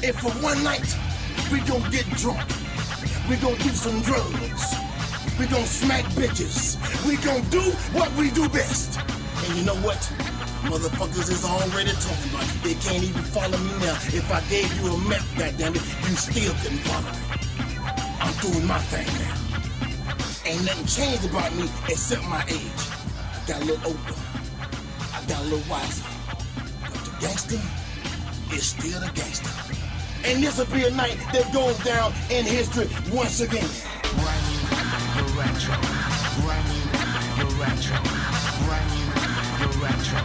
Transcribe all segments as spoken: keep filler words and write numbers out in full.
And for one night, we gon' get drunk. We gon' do some drugs. We gon' smack bitches. We gon' do what we do best. And you know what? Motherfuckers is already talking about it. They can't even follow me now. If I gave you a map, goddammit, you still couldn't follow me. I'm doing my thing now. Ain't nothing changed about me except my age. I got a little older. I got a little wiser. But the gangster is still the gangster. And this'll be a night that goes down in history once again. Brand new, the retro. Brand new, the retro. Brand new, the retro.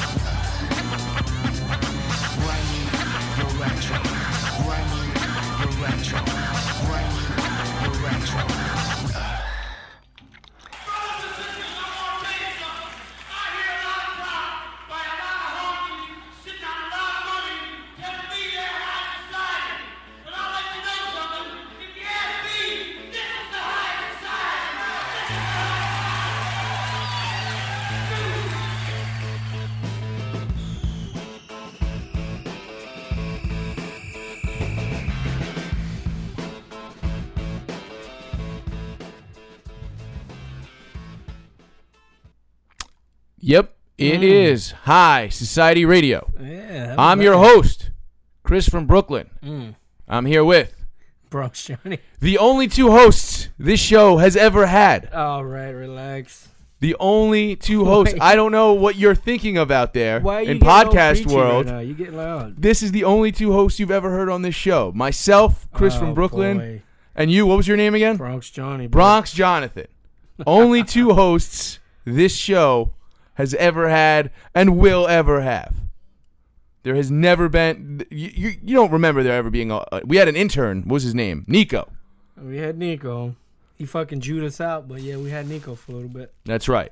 Brand new, the retro. Brand new, the retro. Brand new, the retro. Yep, it mm. is High Society Radio. Yeah, I'm your host, Chris from Brooklyn. Mm. I'm here with Bronx Johnny. The only two hosts this show has ever had. All right, relax. The only two hosts. I don't know what you're thinking of out there Why are you in podcast world. Right now? You get loud. This is the only two hosts you've ever heard on this show. Myself, Chris oh, from Brooklyn, boy. and you. What was your name again? Bronx Johnny. Bro. Bronx Jonathan. Only two hosts this show has ever had and will ever have. There has never been. You, you, you don't remember there ever being a. We had an intern. What was his name? Nico. We had Nico. He fucking Jewed us out, but yeah, we had Nico for a little bit. That's right.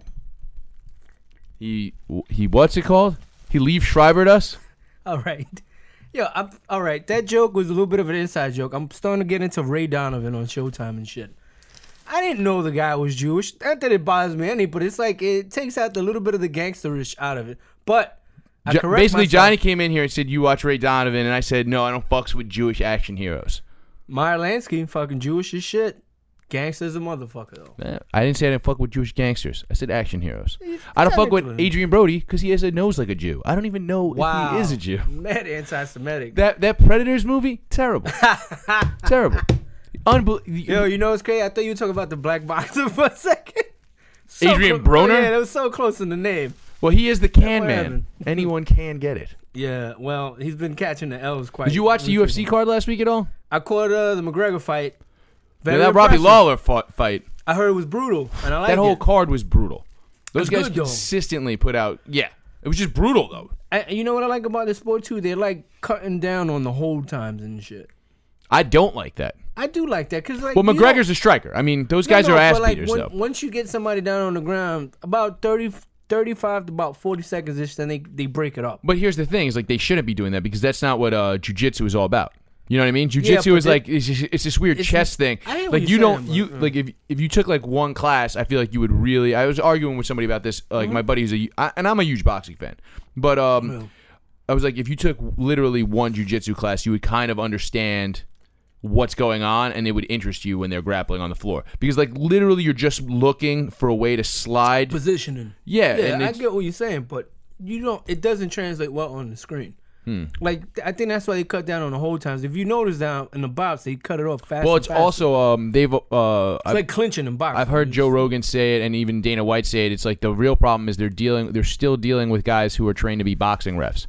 He he. What's it called? He Liev Schreibered us. All right. Yo, I'm, all right. That joke was a little bit of an inside joke. I'm starting to get into Ray Donovan on Showtime and shit. I didn't know the guy was Jewish. Not that it bothers me any, but it's like it takes out the little bit of the gangsterish out of it. But I jo- correct basically, myself. Johnny came in here and said, "You watch Ray Donovan," and I said, "No, I don't fucks with Jewish action heroes." Meyer Lansky, fucking Jewish as shit. Gangster's a motherfucker though. Eh, I didn't say I didn't fuck with Jewish gangsters. I said action heroes. I don't fuck with Adrian Brody because he has a nose like a Jew. I don't even know wow. if he is a Jew. Mad anti-Semitic. That that Predators movie, terrible, terrible. Unbelievable. Yo, you know what's crazy? I thought you were talking about the black boxer for a second. So Adrian close. Broner? Yeah, that was so close in the name. Well, he is the can Yeah, man. Anyone can get it. Yeah, well, he's been catching the L's quite. Did you watch the U F C card last week at all? I caught uh, the McGregor fight. Yeah, that Robbie Lawler fought, fight. I heard it was brutal, and I like that whole it. card was brutal. Those That's guys good, though. consistently put out. Yeah, it was just brutal though. And you know what I like about this sport too? They're like cutting down on the hold times and shit. I don't like that. I do like that because like well, McGregor's a striker. I mean, those guys no, no, are ass but like, beaters when, though. Once you get somebody down on the ground, about thirty, thirty-five to about forty seconds ish, then they they break it up. But here's the thing: is like they shouldn't be doing that because that's not what uh, jiu-jitsu is all about. You know what I mean? Jiu-jitsu yeah, is they, like it's, just, it's this weird it's, chess thing. I didn't Like you saying, don't but, you uh, like if if you took like one class, I feel like you would really. I was arguing with somebody about this. Like Mm-hmm. my buddy who's a I, and I'm a huge boxing fan, but um, Yeah. I was like, if you took literally one jiu-jitsu class, you would kind of understand what's going on, and it would interest you when they're grappling on the floor because like literally you're just looking for a way to slide positioning. Yeah, yeah, and I it's, get what you're saying, but you don't. It doesn't translate well on the screen. Hmm. Like I think that's why they cut down on the hold times. If you notice down in the box, they cut it off fast. well, and it's fast. also um they've uh it's I've, like clinching in boxing. I've heard Joe Rogan say it, and even Dana White say it. It's like the real problem is they're dealing, they're still dealing with guys who are trained to be boxing refs.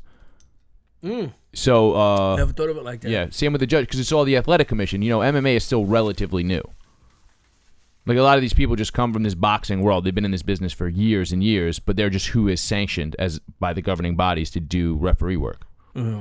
Mm. So uh, Never thought of it like that. yeah, same with the judge because it's all the athletic commission. You know, M M A is still relatively new. Like a lot of these people just come from this boxing world. They've been in this business for years and years, but they're just who is sanctioned as by the governing bodies to do referee work. Mm-hmm.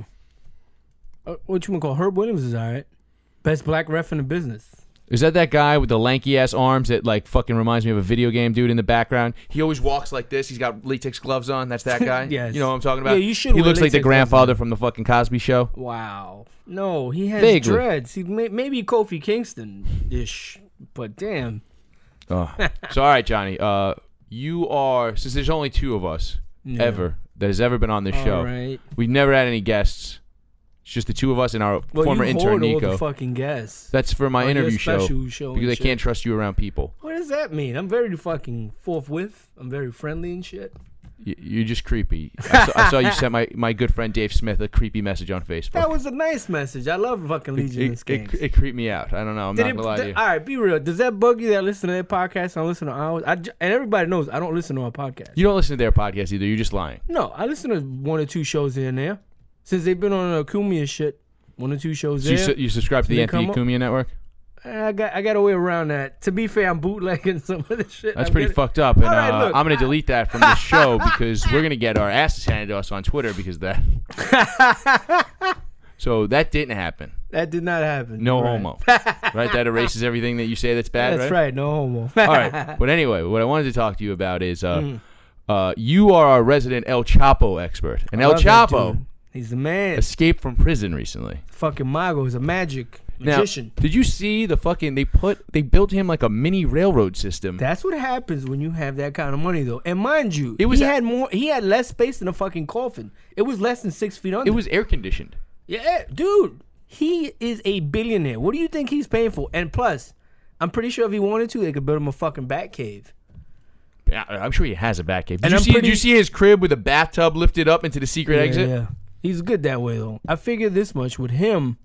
Uh, what you gonna call Herb Williams is all right. Best black ref in the business. Is that that guy with the lanky ass arms that like fucking reminds me of a video game dude in the background? He always walks like this. He's got latex gloves on. That's that guy. Yes. You know what I'm talking about? Yeah, you should He wear looks like the latex gloves grandfather on. from the fucking Cosby Show. Wow. No, he has Vaguely. dreads. He may, maybe Kofi Kingston ish, but damn. Oh. So all right, Johnny. Uh, you are since there's only two of us Yeah. ever that has ever been on this All show. right. We've never had any guests. It's just the two of us and our Well, former you intern hold all Nico. the fucking guests. That's for my on your interview show, special show and because I shit. can't trust you around people. What does that mean? I'm very fucking forthwith. I'm very friendly and shit. Y- You're just creepy. I saw, I saw you sent my, my good friend Dave Smith a creepy message on Facebook. That was a nice message. I love fucking Legion it, and it, Skanks. it, it creeped me out. I don't know. I'm Did not it- gonna lie to th- you. all right, be real. Does that bug you that listen to their podcast? I listen to ours. I j- and everybody knows I don't listen to our podcast. You don't listen to their podcast either. You're just lying. No, I listen to one or two shows here and there. Since they've been on uh, Kumia shit, one or two shows So you, there. su- you subscribe to the They Anthony come up- Cumia Network? I got I got a way around that. To be fair, I'm bootlegging some of this shit. That's I'm pretty getting- fucked up. And All right, uh, look, I'm going I- to delete that from the show because we're going to get our asses handed to us on Twitter because of that. So that didn't happen. That did not happen. No Right. homo. Right? That erases everything that you say that's bad, That's right? right. No homo. All right. But anyway, what I wanted to talk to you about is uh, Mm. uh, you are our resident El Chapo expert. And El Love that Chapo dude. He's the man. escaped from prison recently. Fucking Mago is a magic Now, magician. did you see the fucking, they put, they built him like a mini railroad system. That's what happens when you have that kind of money, though. And mind you, It was he a- had more. He had less space than a fucking coffin. It was less than six feet under. It was air conditioned. Yeah, dude. He is a billionaire. What do you think he's paying for? And plus, I'm pretty sure if he wanted to, they could build him a fucking bat cave. Yeah, I'm sure he has a bat cave. Did, And you I'm see, pretty- did you see his crib with a bathtub lifted up into the secret Yeah, exit? yeah. He's good that way, though. I figured this much with him.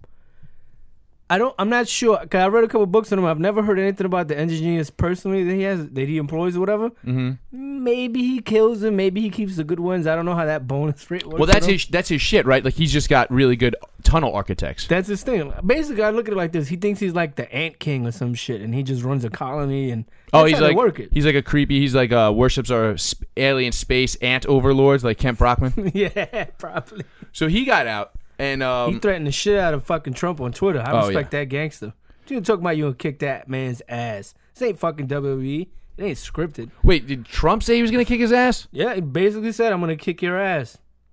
I don't. I'm not sure. Cause I read a couple books on him. I've never heard anything about the engineers personally that he has, that he employs or whatever. Mm-hmm. Maybe he kills them. Maybe he keeps the good ones. I don't know how that bonus rate works. Well, that's for them. his that's his shit, right? Like he's just got really good tunnel architects. That's his thing. Basically, I look at it like this. He thinks he's like the Ant King or some shit, and he just runs a colony. And Oh, that's he's how they like work it. he's like a creepy. He's like uh, worships our sp- alien space ant overlords, like Kent Brockman. Yeah, probably. So he got out, and um, He threatened the shit out of fucking Trump on Twitter. I Oh, respect yeah. that gangster. You talk about you gonna kick that man's ass. This ain't fucking W W E. It ain't scripted. wait, did Trump say he was gonna kick his ass? Yeah, he basically said, I'm gonna kick your ass.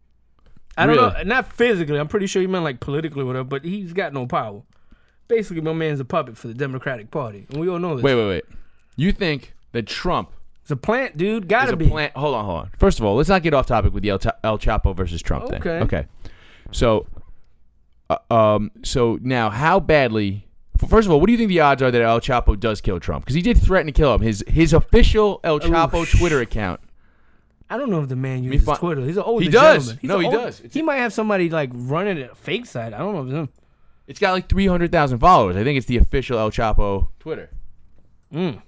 I don't Really? know, not physically. I'm pretty sure he meant like politically or whatever, but he's got no power. Basically, my man's a puppet for the Democratic Party. And we all know this. Wait, wait, wait. You think that Trump It's a plant, dude. is Gotta a be. plant? Hold on, hold on. First of all, let's not get off topic with the El, Ta- El Chapo versus Trump thing. Okay. Okay. So, uh, um, so now how badly? f- First of all, what do you think the odds are that El Chapo does kill Trump? Because he did threaten to kill him. His his official El Chapo Ooh. Twitter account. I don't know if the man uses fi- Twitter. He's an older He does. gentleman. He's No, an he old- does. It's- He might have somebody like running a fake site. I don't know if it's him. It's got like three hundred thousand followers. I think it's the official El Chapo Twitter. Mm. I'm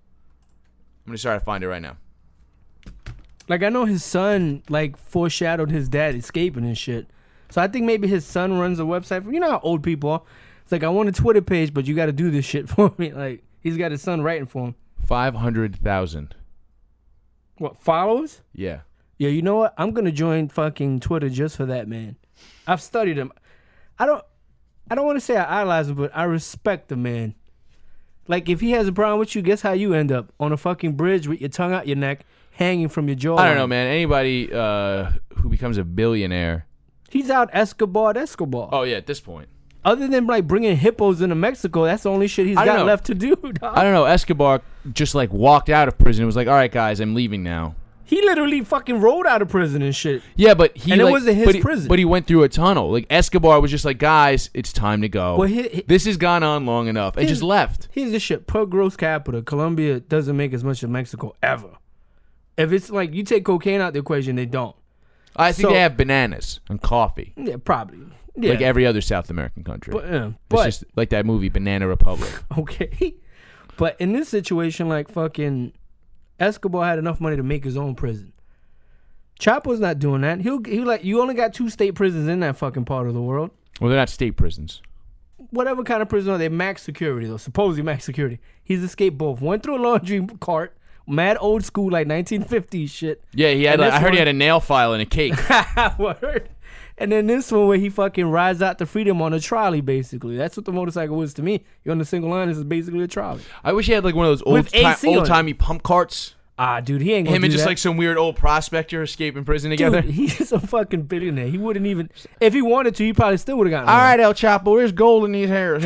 gonna try to find it right now. Like I know his son like foreshadowed his dad escaping and shit. So I think maybe his son runs a website for, you know how old people are. It's like, I want a Twitter page, but you got to do this shit for me. Like he's got his son writing for him. Five hundred thousand. What, followers? Yeah. Yeah, you know what? I'm gonna join fucking Twitter just for that man. I've studied him. I don't I don't want to say I idolize him, but I respect the man. Like if he has a problem with you, guess how you end up? On a fucking bridge with your tongue out your neck, hanging from your jaw. I don't know, man. Anybody uh, who becomes a billionaire. He's out Escobar Escobar. Oh yeah, at this point. Other than like bringing hippos into Mexico, that's the only shit he's I don't got know. left to do. Dog. I don't know. Escobar just like walked out of prison and was like, "All right, guys, I'm leaving now." He literally fucking rolled out of prison and shit. Yeah, but he And it like, wasn't his but he, prison. But he went through a tunnel. Like Escobar was just like, "Guys, it's time to go. Well, he- he- this has gone on long enough," and His- just left. Here's the shit. Per gross capita, Colombia doesn't make as much as Mexico ever. If it's like you take cocaine out the equation, they don't. I think So- they have bananas and coffee, Yeah, probably. Yeah. like every other South American country. But, yeah, it's but just like that movie Banana Republic. okay. But in this situation, like fucking Escobar had enough money to make his own prison. Chapo's not doing that. He'll he like you only got two state prisons in that fucking part of the world. Well, they're not state prisons. Whatever kind of prison are they? Max security though. Supposedly max security. He's escaped both. Went through a laundry cart. Mad old school like nineteen fifties shit. Yeah, he had. And Like, this I heard he one- had a nail file and a cake. Word. And then this one where he fucking rides out to freedom on a trolley, basically. That's what the motorcycle was to me. You're on the single line, this is basically a trolley. I wish he had like one of those old With A C on it. old timey pump carts. Ah, dude, he ain't gonna Him do and just that. like some weird old prospector escaping prison together. Dude, he's a fucking billionaire. He wouldn't even, if he wanted to, he probably still would have gotten All one. right, El Chapo, there's gold in these hairs.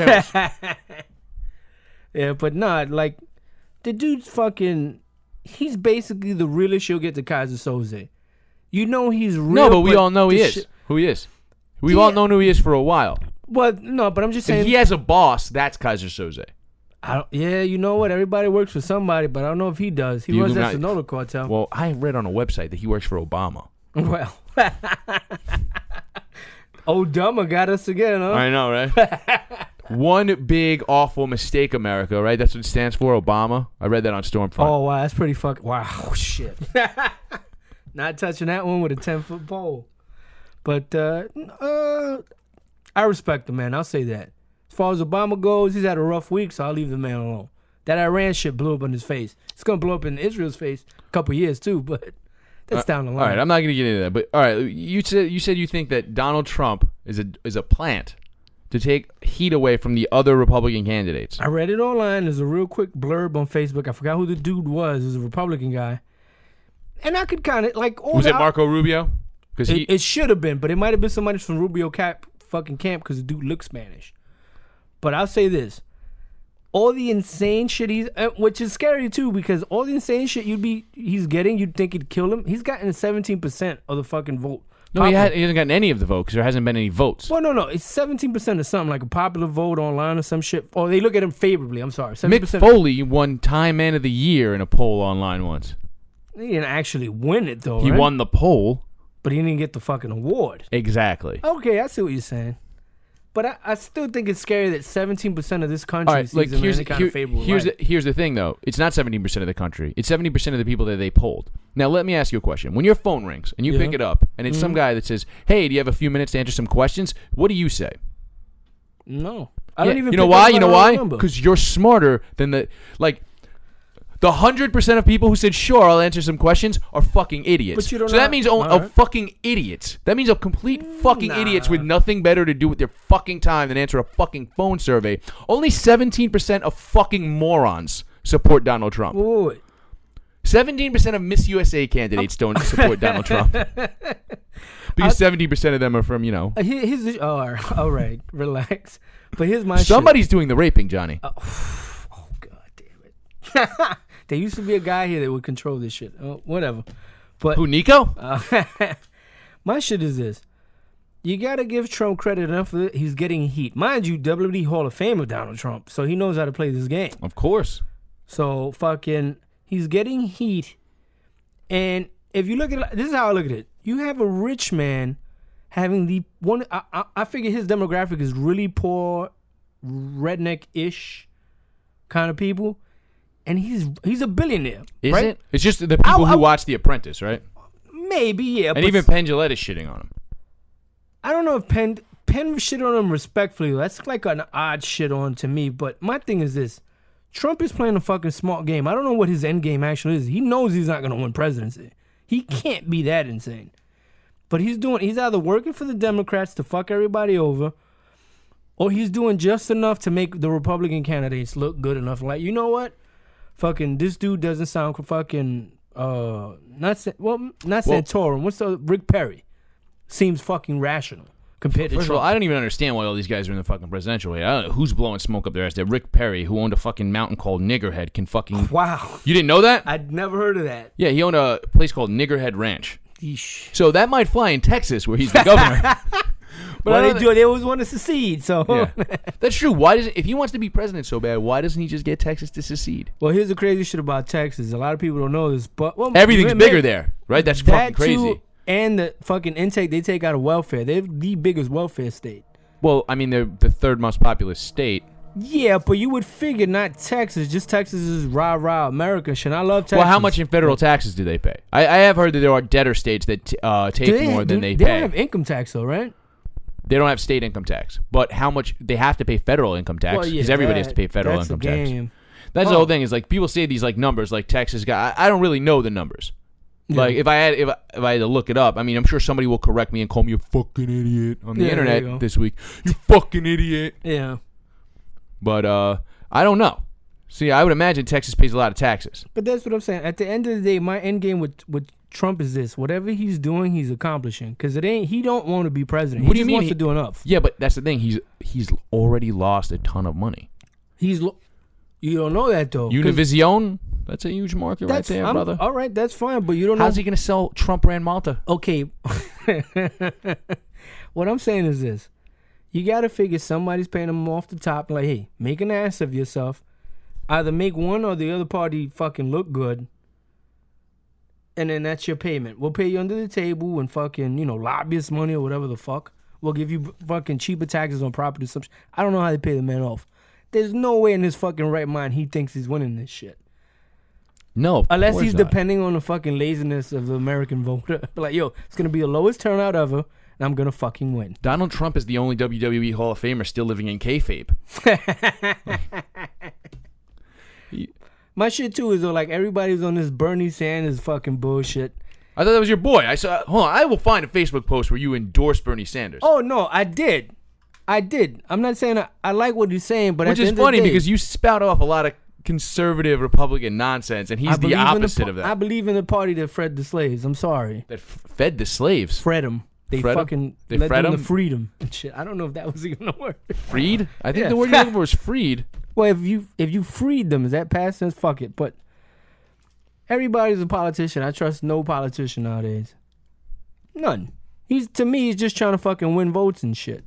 Yeah, but not like the dude's fucking. He's basically the realest you'll get to Kaiser Soze. You know he's real. no, but we all know he the is. shit- Who he is. We've Yeah. all known who he is for a while. Well, no, but I'm just saying. If he has a boss, that's Kaiser Soze. I don't, yeah, you know what? Everybody works for somebody, but I don't know if he does. He The runs that Illuminati- Sonora cartel. Well, I read on a website that he works for Obama. Well, old Dumber got us again, huh? I know, right? One big awful mistake, America, right? That's what it stands for, Obama. I read that on Stormfront. Oh wow, that's pretty fucking wow. Shit. Not touching that one with a ten foot pole. But uh, uh, I respect the man. I'll say that. As far as Obama goes, he's had a rough week, so I'll leave the man alone. That Iran shit blew up in his face. It's gonna blow up in Israel's face a couple years too, but that's down the line. All right, I'm not going to get into that. But all right, you said you said you think that Donald Trump is a is a plant to take heat away from the other Republican candidates. I read it online. There's a real quick blurb on Facebook. I forgot who the dude was. It was a Republican guy, and I could kind of like. all Was the- it Marco Rubio? Because he It, it should have been, but it might have been somebody from Rubio Cap fucking camp because the dude looks Spanish. But I'll say this: all the insane shit he's, uh, which is scary too, because all the insane shit you'd be he's getting, you'd think it'd kill him. He's gotten seventeen percent of the fucking vote. no, he, Popular- had, he hasn't gotten any of the vote because there hasn't been any votes. Well, no, no, it's seventeen percent of something like a popular vote online or some shit. Or they look at him favorably. I'm sorry, seventy Mick percent. Foley won Time Man of the Year in a poll online once. He didn't actually win it though. He right? won the poll. but he didn't get the fucking award. Exactly. Okay, I see what you're saying. But I, I still think it's scary that seventeen percent of this country All right, sees like him in here's any kind here- of favorable here's light. the, here's the thing though. It's not seventeen percent of the country. It's seventy percent of the people that they polled. Now let me ask you a question. When your phone rings and you Yeah. pick it up and it's Mm-hmm. some guy that says, "Hey, do you have a few minutes to answer some questions?" What do you say? No. I Yeah, don't even you know pick why? up You my know own why? number. Because you're smarter than the like. The hundred percent of people who said sure, I'll answer some questions are fucking idiots. But you don't so that know- means only all a right. fucking idiots. That means a complete fucking Nah. idiots with nothing better to do with their fucking time than answer a fucking phone survey. Only seventeen percent of fucking morons support Donald Trump. Wait, wait, wait. Seventeen percent of Miss U S A candidates don't support Donald Trump because seventeen percent of them are from you know Uh, here- here's the, oh, all right, all right, relax. But here's my somebody's doing the raping, Johnny. shit. Oh god damn it! There used to be a guy here that would control this shit. Oh, whatever. But Who, Nico? Uh, my shit is this. You got to give Trump credit enough for it. He's getting heat. Mind you, W W E Hall of Fame of Donald Trump. So he knows how to play this game. Of course. So fucking, he's getting heat. And if you look at it, this is how I look at it. You have a rich man having the one, I, I, I figure his demographic is really poor, redneck-ish kind of people. And he's he's a billionaire. Is right? it? It's just the people I- who I- watch The Apprentice, right? Maybe, yeah. And but even Penn Jillette is shitting on him. I don't know if Penn Penn shit on him respectfully. That's like an odd shit on to me. But my thing is this: Trump is playing a fucking smart game. I don't know what his end game actually is. He knows he's not going to win presidency. He can't be that insane. But he's doing. He's either working for the Democrats to fuck everybody over, or he's doing just enough to make the Republican candidates look good enough. Like, you know what? Fucking this dude doesn't sound fucking uh not Sa- well not Well- Santorum. What's the Rick Perry? Seems fucking rational compared to First of all, Trump. I don't even understand why all these guys are in the fucking presidential race. I don't know who's blowing smoke up their ass. That Rick Perry, who owned a fucking mountain called Niggerhead, can fucking. Wow, You didn't know that? I'd never heard of that. Yeah, he owned a place called Niggerhead Ranch. Yeesh. So that might fly in Texas, where he's the governor. But I Well, don't they thi- do. They always want to secede. So, Yeah. That's true. Why doesn't if he wants to be president so bad, why doesn't he just get Texas to secede? well, here's the crazy shit about Texas. A lot of people don't know this, but well, Everything's ma- bigger ma- there, right? That's That fucking crazy. too, and the fucking intake they take out of welfare. They're the biggest welfare state. Well, I mean, they're the third most populous state. Yeah, but you would figure not Texas. Just Texas is rah rah America. Shit, I love Texas. Well, how much in federal taxes do they pay? I, I have heard that there are debtor states that t- uh, take Do they, more than do- they, they pay. don't have income tax though, right? They don't have state income tax, but how much they have to pay federal income tax Well, because yeah, everybody has to that- pay federal that's income the tax. game. That's the Oh. whole thing. Is like people say these like numbers, like Texas got. I, I don't really know the numbers. Like if I had if I, if I had to look it up, I mean, I'm sure somebody will correct me and call me a fucking idiot on the Yeah, there you go. internet this week. You fucking idiot. Yeah, But uh, I don't know. See, I would imagine Texas pays a lot of taxes. but that's what I'm saying. At the end of the day, my end game with with Trump is this: whatever he's doing, he's accomplishing. Because it ain't. He don't want to be president. What he do you just mean wants he- to do enough. Yeah, but that's the thing. He's he's already lost a ton of money. He's. Lo- you don't know that though. 'cause Univision, that's a huge market right that's there, I'm- brother. All right, that's fine. But you don't know. How's he going to sell Trump brand Malta? Okay. What I'm saying is this. You got to figure somebody's paying them off the top. Like, hey, make an ass of yourself. Either make one or the other party fucking look good. And then that's your payment. We'll pay you under the table and fucking, you know, lobbyist money or whatever the fuck. We'll give you fucking cheaper taxes on property. Some sh- I don't know how they pay the man off. There's no way in his fucking right mind he thinks he's winning this shit. No, of Unless course he's not. depending on the fucking laziness of the American voter. Like, yo, it's going to be the lowest turnout ever, and I'm going to fucking win. Donald Trump is the only W W E Hall of Famer still living in kayfabe. My shit, too, is though, like, everybody's on this Bernie Sanders fucking bullshit. I thought that was your boy. I saw. Hold on, I will find a Facebook post where you endorse Bernie Sanders. Oh, no, I did. I did. I'm not saying I, I like what he's saying, but Which at the is end of funny the day, because you spout off a lot of conservative Republican nonsense, and I he's the believe in opposite pa- of that. I believe in the party that fed the slaves. I'm sorry. that f- fed the slaves. Fred them. They Fred 'em? fucking They let fred them 'em? to freedom and shit. I don't know if that was even a word. Freed? I think Yeah. the word you're looking for is freed. Well, if you if you freed them, is that past tense? Fuck it. But everybody's a politician. I trust no politician nowadays. None. He's to me, he's just trying to fucking win votes and shit.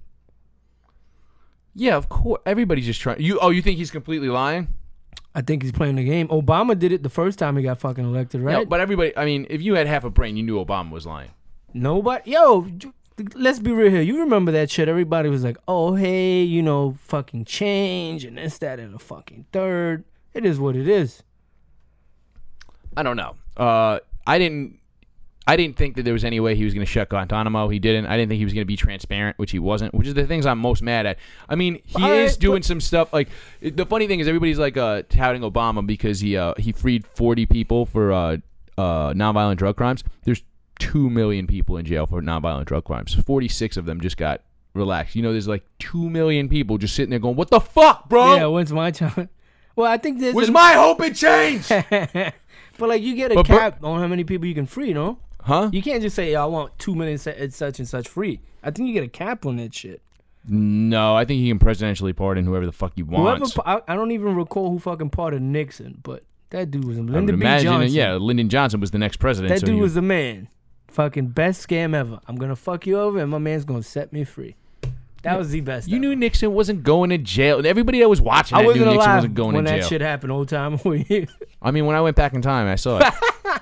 Yeah, of course. Everybody's just trying. You? Oh, you think he's completely lying? I think he's playing the game. Obama did it the first time he got fucking elected, right? No, but everybody. I mean, if you had half a brain, you knew Obama was lying. Nobody. Yo, j- let's be real here. You remember that shit? Everybody was like, "Oh, hey, you know, fucking change and this, that, and the fucking third." It is what it is. I don't know. Uh, I didn't. I didn't think that there was any way he was going to shut Guantanamo. He didn't. I didn't think he was going to be transparent, which he wasn't. Which is the things I'm most mad at. I mean, he All is right, doing but- some stuff. Like it- the funny thing is, everybody's like uh, touting Obama because he uh, he freed forty people for uh, uh, nonviolent drug crimes. There's two million people in jail for nonviolent drug crimes. forty-six of them just got relaxed. You know, there's like two million people just sitting there going, "What the fuck, bro? Yeah, when's my time? Well, I think there's Where's a- my hope and change?" But like, you get a But Ber- cap on how many people you can free, no? Huh? You can't just say, "Yo, I want two million se- such and such free." I think you get a cap on that shit. No, I think he can presidentially pardon whoever the fuck he Whoever, wants. pa- I, I don't even recall who fucking pardoned Nixon, but that dude was a I would Lyndon B. imagine, Johnson. yeah, Lyndon Johnson was the next president. That so dude you- was the man. Fucking best scam ever. I'm gonna fuck you over, and my man's gonna set me free. That was the best. You ever. knew Nixon wasn't going to jail, and everybody that was watching I that wasn't knew Nixon alive wasn't going when to that jail. shit happened. Old time. Were you? I mean, when I went back in time, I saw it.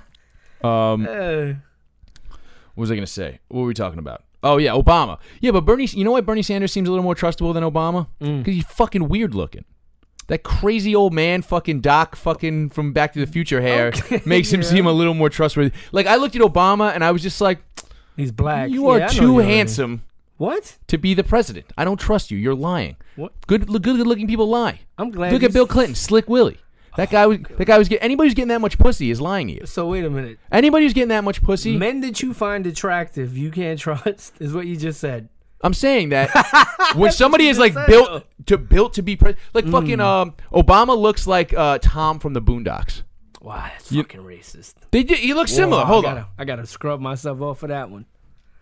um, Uh, what was I going to say? What were we talking about? Oh yeah, Obama. Yeah, but Bernie. You know why Bernie Sanders seems a little more trustable than Obama? Mm. Because he's fucking weird looking. That crazy old man, fucking Doc, fucking from Back to the Future hair, Okay, makes him yeah. seem a little more trustworthy. Like I looked at Obama and I was just like, he's black. "You Yeah, are I know too you're handsome What? to be the president. I don't trust you. You're lying. What? Good, good, good looking people lie. I'm glad. Look at he's- Bill Clinton, Slick Willie. That guy was. That guy was getting. Anybody who's getting that much pussy is lying to you. So wait a minute. Anybody who's getting that much pussy, Men that you find attractive, you can't trust, is what you just said. I'm saying that when somebody you is just like said, built though. to built to be president, like Mm. fucking um, Obama looks like uh, Tom from the Boondocks. Wow, that's You- fucking racist. They did. He looks similar. Whoa, Hold I on. gotta, I gotta scrub myself off for that one.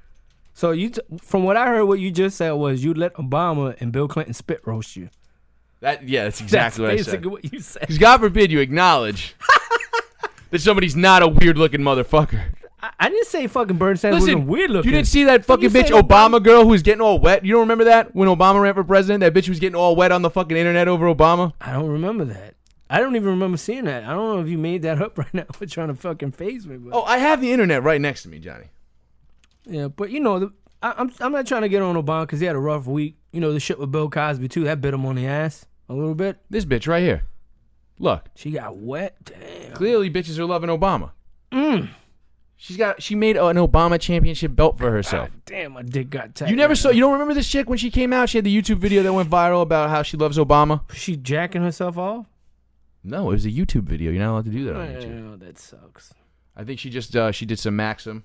So you, t- from what I heard, what you just said was you let Obama and Bill Clinton spit roast you. That yeah, that's exactly That's what I said. basically what you said. Because God forbid you acknowledge that somebody's not a weird looking motherfucker. I, I didn't say fucking Bernie Sanders Listen, wasn't weird looking. you didn't see that fucking you bitch say Obama- Obama girl who was getting all wet? You don't remember that? When Obama ran for president, that bitch was getting all wet on the fucking internet over Obama? I don't remember that. I don't even remember seeing that. I don't know if you made that up right now. We're trying to fucking phase me. But. Oh, I have the internet right next to me, Johnny. Yeah, but you know, the, I, I'm I'm not trying to get on Obama because he had a rough week. You know, the shit with Bill Cosby too. That bit him on the ass a little bit. This bitch right here. Look, She got wet. Damn. clearly bitches are loving Obama. Mm. She's got. She made an Obama championship belt for herself. God damn, my dick got tight. You never right saw. You don't remember this chick when she came out? She had the YouTube video that went viral about how she loves Obama. now. She jacking herself off. No, it was a YouTube video. You're not allowed to do that on YouTube. Oh, that sucks. I think she just uh, she did some Maxim.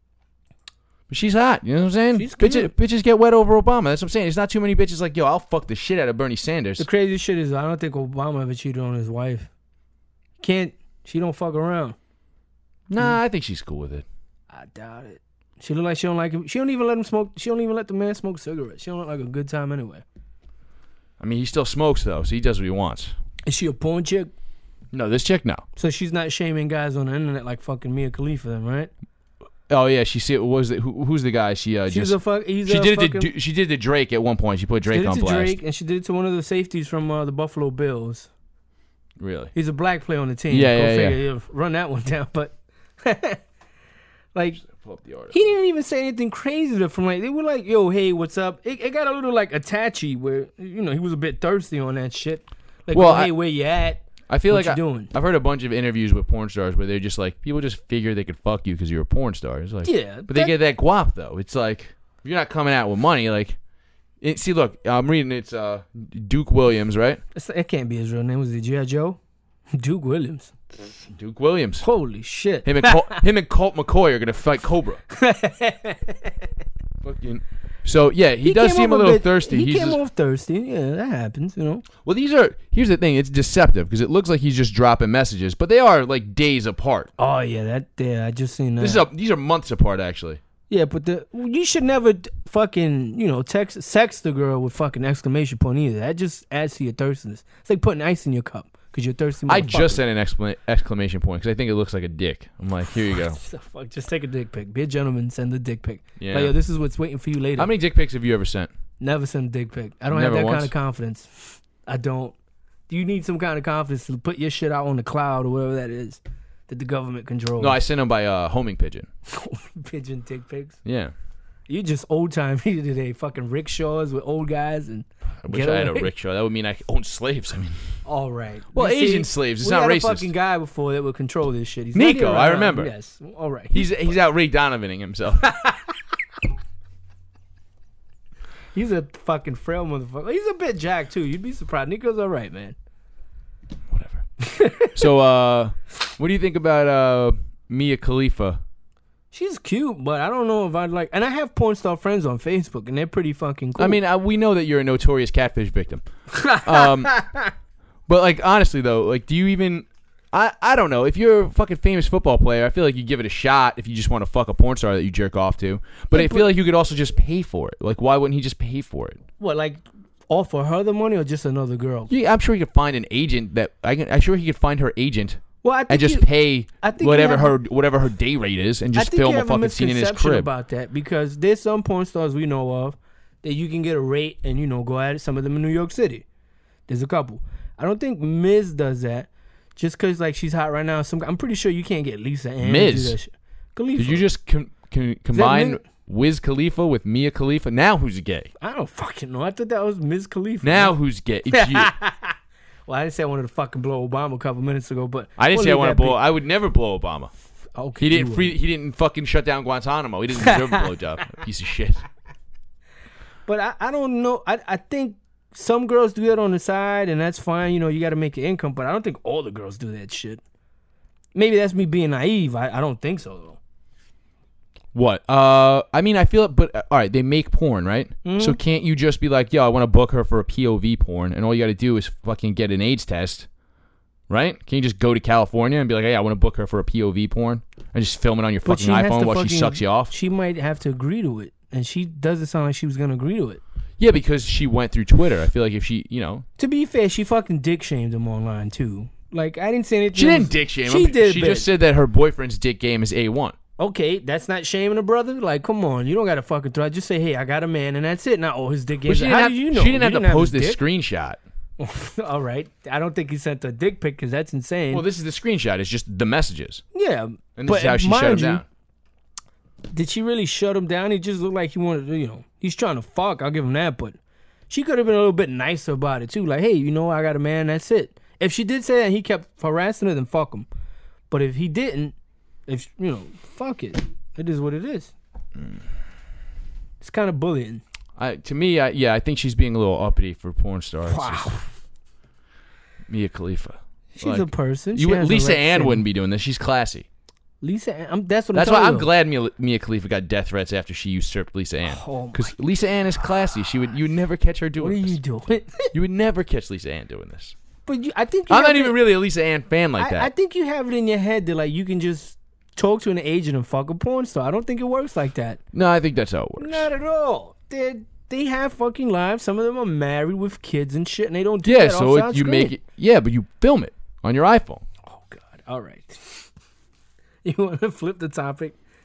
But she's hot. You know what I'm saying? She's bitches, good. bitches get wet over Obama. That's what I'm saying. There's not too many bitches like, yo, I'll fuck the shit out of Bernie Sanders. The crazy shit is I don't think Obama ever cheated on his wife. Can't. She don't fuck around. Nah, I think she's cool with it. I doubt it. She look like she don't like him. She don't even let him smoke. She don't even let the man smoke cigarettes. She don't look like a good time anyway. I mean, he still smokes though, so he does what he wants. Is she a porn chick? No, this chick, no. So she's not shaming guys on the internet like fucking Mia Khalifa, then, right? Oh yeah, she see. What was it? Who, who's the guy? She uh, She's just. a fuck. He's She a did it. fucking, To, Du- she did it to Drake at one point. She put she Drake did it on to blast. Drake, and she did it to one of the safeties from uh, the Buffalo Bills. Really? He's a black player on the team. Yeah, Go yeah, figure. yeah. He'll run that one down, but like. Pull up the article. He didn't even say anything crazy to from like they were like, yo, hey, what's up? It, it got a little like attachy where you know he was a bit thirsty on that shit. Like, Well, well, hey, I- where you at? I feel What like you I, doing? I've heard a bunch of interviews with porn stars where they're just like people just figure they could fuck you because you're a porn star. It's like, Yeah, but they that- get that guap though. It's like you're not coming out with money. Like, it, see, look, I'm reading. It's uh, Duke Williams, right? It's, it can't be his real name. Was it G I. Joe? Duke Williams. Duke Williams. Holy shit. Him and Col- him and Colt McCoy are gonna fight Cobra. Fucking. So yeah, he, does came seem a off little bit- thirsty. He He's came just- off thirsty. Yeah, that happens. You know. well, these are. Here's the thing. It's deceptive because it looks like he's just dropping messages, but they are like days apart. Oh yeah, that. Yeah, I just seen that. This is a, these are months apart actually. Yeah, but the you should never d- fucking you know text sex the girl with fucking exclamation point either. That just adds to your thirstiness. It's like putting ice in your cup because you're thirsty. I motherfucker. just sent an excla- exclamation point because I think it looks like a dick. I'm like, here you go. So fuck, just take a dick pic. Be a gentleman. Send a dick pic. Yeah. Like, yo, this is what's waiting for you later. How many dick pics have you ever sent? Never send a dick pic. I don't Never have that once? kind of confidence. I don't. You need some kind of confidence to put your shit out on the cloud or whatever that is that the government controls. No, I sent them by uh, homing pigeon. Pigeon dick pics. Yeah. You just old time today. Fucking rickshaws with old guys and. I wish Get I had a away. rickshaw. That would mean I own slaves. I mean, All right. Well, You see, Asian slaves. It's we not had racist. a fucking guy before that would control this shit. He's not Nico, here I right now. remember. Yes. All right. he's he's out Ray Donovaning himself. He's a fucking frail motherfucker. He's a bit jacked too. You'd be surprised. Nico's all right, man. Whatever. So, uh, what do you think about uh, Mia Khalifa? She's cute, but I don't know if I'd like. And I have porn star friends on Facebook, and they're pretty fucking cool. I mean, uh, we know that you're a notorious catfish victim. Um, but like, honestly though, like, do you even? I, I don't know. If you're a fucking famous football player, I feel like you give it a shot if you just want to fuck a porn star that you jerk off to. But Yeah, I but- feel like you could also just pay for it. Like, why wouldn't he just pay for it? what, like, offer her the money or just another girl? Yeah, I'm sure he could find an agent that I can. I'm sure he could find her agent Well, I think and just you, pay I think you whatever have- her whatever her day rate is and I just think film you a have fucking scene in his misconception crib. about that because there's some porn stars we know of that you can get a rate and you know go at it. Some of them in New York City. There's a couple. I don't think Miz does that. Just because like she's hot right now. Some I'm pretty sure you can't get Lisa Ann to Miz? do that shit. Khalifa. Did you just com- com- combine Miz? Wiz Khalifa with Mia Khalifa? Now who's gay? I don't fucking know. I thought that was Miz Khalifa. Now man. who's gay? It's you. Well, I didn't say I wanted to fucking blow Obama a couple minutes ago, but I didn't we'll say I leave want to that blow. be. I would never blow Obama. Okay, He didn't you free. would. He didn't fucking shut down Guantanamo. He didn't deserve a blowjob. Piece of shit. But I, I don't know. I I think some girls do that on the side, and that's fine. You know, you got to make your income. But I don't think all the girls do that shit. Maybe that's me being naive. I, I don't think so though. What? Uh, I mean, I feel it, but uh, all right, they make porn, right? Mm-hmm. So can't you just be like, yo, I want to book her for a P O V porn, and all you got to do is fucking get an AIDS test, right? Can you just go to California and be like, hey, I want to book her for a P O V porn, and just film it on your But fucking she has iPhone to while she fucking- sucks you off? She might have to agree to it, and she doesn't sound like she was gonna agree to it. Yeah, because she went through Twitter. I feel like if she, you know, To be fair, she fucking dick shamed him online too. Like I didn't say anything. she that didn't was- dick shame She him. did. She but- just said that her boyfriend's dick game is A one. Okay, that's not shaming a brother. Like, come on, you don't got to fucking throw. Just say, hey, I got a man, and that's it. Not oh, his dick But is. she didn't How have, do you know? she didn't You have to post his this dick? screenshot. All right, I don't think he sent a dick pic because that's insane. Well, this is the screenshot. It's just the messages. yeah, And this but is how she mind shut him you, down. Did she really shut him down? He just looked like he wanted to, you know, he's trying to fuck. I'll give him that, but she could have been a little bit nicer about it too. Like, hey, you know, I got a man. That's it. If she did say that and he kept harassing her, then fuck him. But if he didn't, if you know, fuck it. It is what it is. It's kind of bullying. I, to me, I, yeah, I think she's being a little uppity for porn stars. Wow. Mia Khalifa. She's Like, a person. She You, has a Lisa right Ann to- wouldn't be doing this. She's classy. Lisa Ann. I'm, that's what That's I'm why telling I'm you. glad Mia, Mia Khalifa got death threats after she usurped Lisa Ann. Oh my Because Lisa Ann is classy. She would you would never catch her What are doing you this. doing? You would never catch Lisa Ann doing this. But you, I think you I'm have not it- even really a Lisa Ann fan like I, that. I think you have it in your head that like you can just talk to an agent and fuck a porn star. I don't think it works like that. no, I think that's how it works. Not at all. They they have fucking lives. Some of them are married with kids and shit, and they don't do yeah, that so outside it, you screen. make it. Yeah, but you film it on your iPhone. Oh God! All right. You want to flip the topic?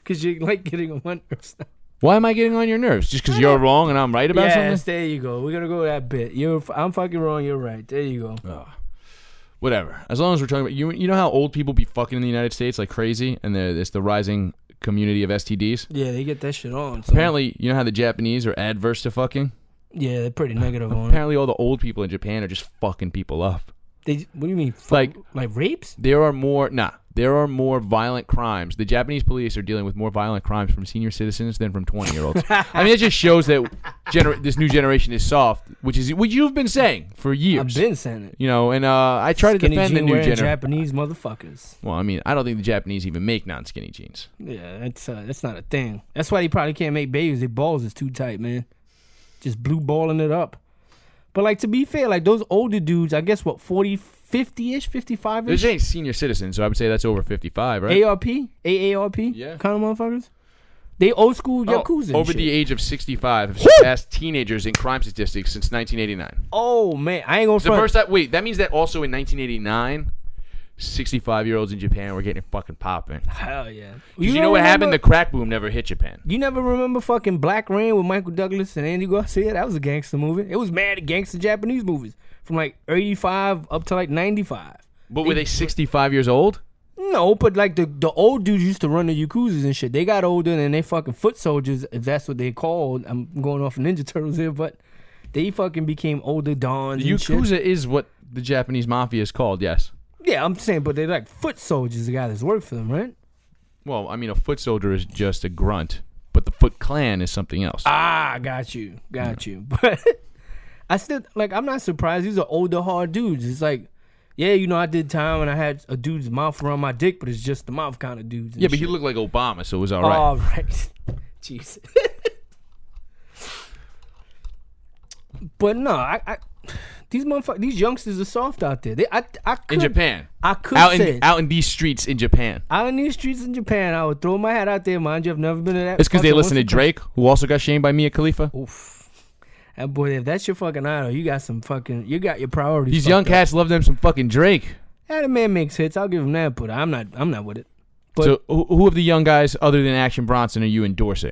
Because you like getting on my nerves. Why am I getting on your nerves? Just because you're wrong and I'm right about yes, something? there you go. We're gonna go with that bit. You're, I'm fucking wrong. You're right. There you go. Ugh. Whatever. As long as we're talking about you, you know how old people be fucking in the United States like crazy, and there's the rising community of S T Ds. Yeah, they get that shit on. So. Apparently, you know how the Japanese are adverse to fucking. Yeah, they're pretty negative on it. Apparently, all the old people in Japan are just fucking people up. They, what do you mean? Fuck, Like- like rapes? There are more. Nah, there are more violent crimes. The Japanese police are dealing with more violent crimes from senior citizens than from twenty-year-olds. I mean, it just shows that gener- this new generation is soft, which is what you've been saying for years. I've been saying it. You know, and uh, I try to Skinny defend the jean new wearing generation. Japanese motherfuckers. Well, I mean, I don't think the Japanese even make non-skinny jeans. Yeah, that's uh, that's not a thing. That's why they probably can't make babies. Their balls is too tight, man. Just blue balling it up. But like to be fair, like those older dudes, I guess what forty, fifty-ish, fifty-five-ish. There's a senior citizen, so I would say that's over fifty-five, right? A A R P, A A R P, Yeah. kind of motherfuckers. They old school Oh, yakuza. and over shit. the age of sixty-five have surpassed teenagers in crime statistics since nineteen eighty-nine. Oh man, I ain't gonna It's the front. first time. Wait, that means that also in nineteen eighty-nine, sixty-five-year-olds in Japan were getting fucking popping. Hell yeah. You, don't know what happened? remember- The crack boom never hit Japan. You never remember fucking Black Rain with Michael Douglas and Andy Garcia? That was a gangster movie. It was mad gangster Japanese movies from like eighty-five up to like ninety-five. But were they sixty-five years old? No, but like the, the old dudes used to run the Yakuzas and shit. They got older and they fucking foot soldiers, if that's what they called. I'm going off Ninja Turtles here, but they fucking became older dons and shit. Yakuza is what the Japanese mafia is called, yes. Yeah, I'm saying, but they're like foot soldiers, the guy that's worked for them, right? Well, I mean, a foot soldier is just a grunt, but the Foot Clan is something else. Ah, got you. Got you. But I still, like, I'm not surprised. These are older, hard dudes. It's like, yeah, you know, I did time and I had a dude's mouth around my dick, but it's just the mouth kind of dudes. and yeah, but shit. he looked like Obama, so it was all right. All right. Jeez. But no, I, I these motherfuckers, these youngsters are soft out there. They, I, I could, in Japan. I could out say in out in these streets in Japan. out in these streets in Japan, I would throw my hat out there, mind you. I've never been to that. It's because they fucking listen to what's it Drake, who also got shamed by Mia Khalifa. called? Oof. And boy, if that's your fucking idol, you got some fucking, you got your priorities. These fucked young up. cats love them some fucking Drake. Yeah, the man makes hits. I'll give him that, but I'm not. I'm not with it. But So who who of the young guys other than Action Bronson are you endorsing?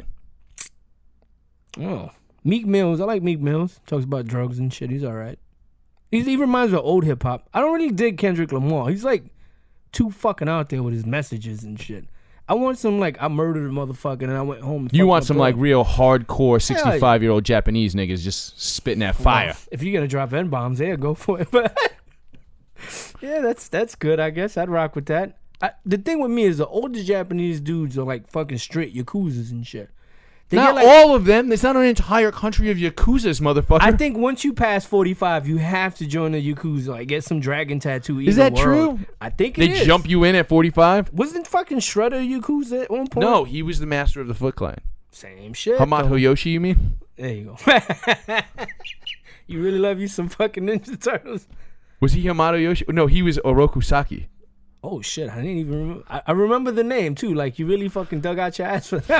oh, Meek Mills. I like Meek Mills. Talks about drugs and shit. He's all right. He's, he reminds me of old hip hop. I don't really dig Kendrick Lamar. He's like too fucking out there with his messages and shit. I want some like I murdered a motherfucker and I went home. And You fucked want my some brother. like real hardcore sixty-five-year-old Japanese niggas just spitting that fire. Well, if you're gonna drop N bombs, there, go for it. But yeah, that's that's good. I guess I'd rock with that. I, the thing with me is the older Japanese dudes are like fucking straight yakuzas and shit. They Not get, like, all of them. There's not an entire country of yakuzas, motherfucker. I think once you pass forty-five, you have to join the yakuza. Like get some dragon tattoo. Is either that world. true? I think they it is. jump you in at forty-five. Wasn't fucking Shredder a yakuza at one point? No, he was the master of the Foot Clan. Same shit. Hamato though. Yoshi, you mean? There you go. You really love you some fucking Ninja Turtles. Was he Hamato Yoshi? No, he was Oroku Saki. Oh shit! I didn't even remember. I, I remember the name too. Like you really fucking dug out your ass for that.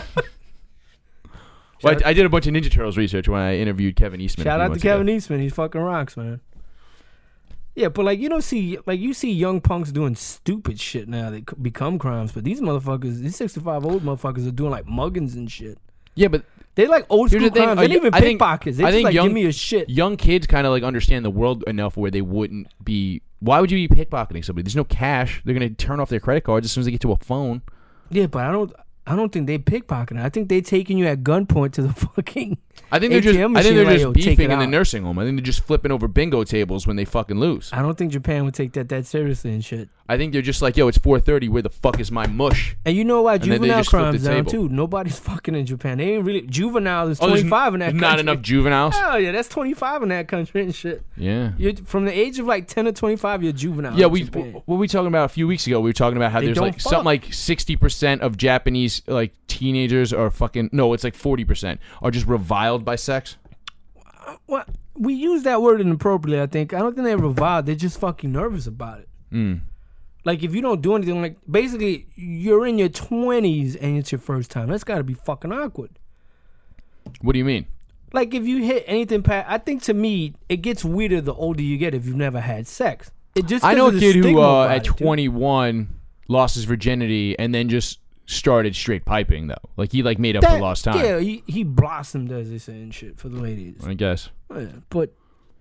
Well, Shout I, I did a bunch of Ninja Turtles research when I interviewed Kevin Eastman. Shout a few out to months Kevin ago. Eastman. He fucking rocks, man. Yeah, but like you don't see like you see young punks doing stupid shit now that could become crimes. But these motherfuckers, these sixty-five old motherfuckers are doing like muggings and shit. Yeah, but They like old Here's school the thing, crimes. uh, They didn't even I think- pickpockets. They I just think like young- give me a shit. young kids kind of like understand the world enough where they wouldn't be. Why would you be pickpocketing somebody? There's no cash. They're gonna turn off their credit cards as soon as they get to a phone. Yeah, but I don't. I don't think they pickpocketing. I think they taking you at gunpoint to the fucking. I think they're A T M just. I think machine, they're like, just yo, take beefing it in the out. nursing home. I think they're just flipping over bingo tables when they fucking lose. I don't think Japan would take that that seriously and shit. I think they're just like, yo, it's four thirty. Where the fuck is my mush? And you know why then they juvenile just flip the crimes down table. too. Nobody's fucking in Japan. They ain't really juvenile is Oh, there's twenty-five in that Not country. enough juveniles. Hell yeah, that's twenty-five in that country and shit. Yeah. You're from the age of like ten to twenty-five. You're juvenile. Yeah, in we Japan. what were we talking about a few weeks ago? We were talking about how They there's don't like fuck. something like sixty percent of Japanese like teenagers are fucking no, it's like forty percent are just reviled by sex. Well, we use that word inappropriately. I think I don't think they're reviled. They're just fucking nervous about it. Mm. Like if you don't do anything, like basically you're in your twenties and it's your first time. That's got to be fucking awkward. What do you mean? Like if you hit anything past, I think to me it gets weirder the older you get if you've never had sex. It just I know a there's kid who stigma uh, about at it, dude. twenty-one lost his virginity and then just started straight piping though. Like he like made up That- for lost time. Yeah, he, he blossomed, as they say, and shit for the ladies. I guess. Yeah, but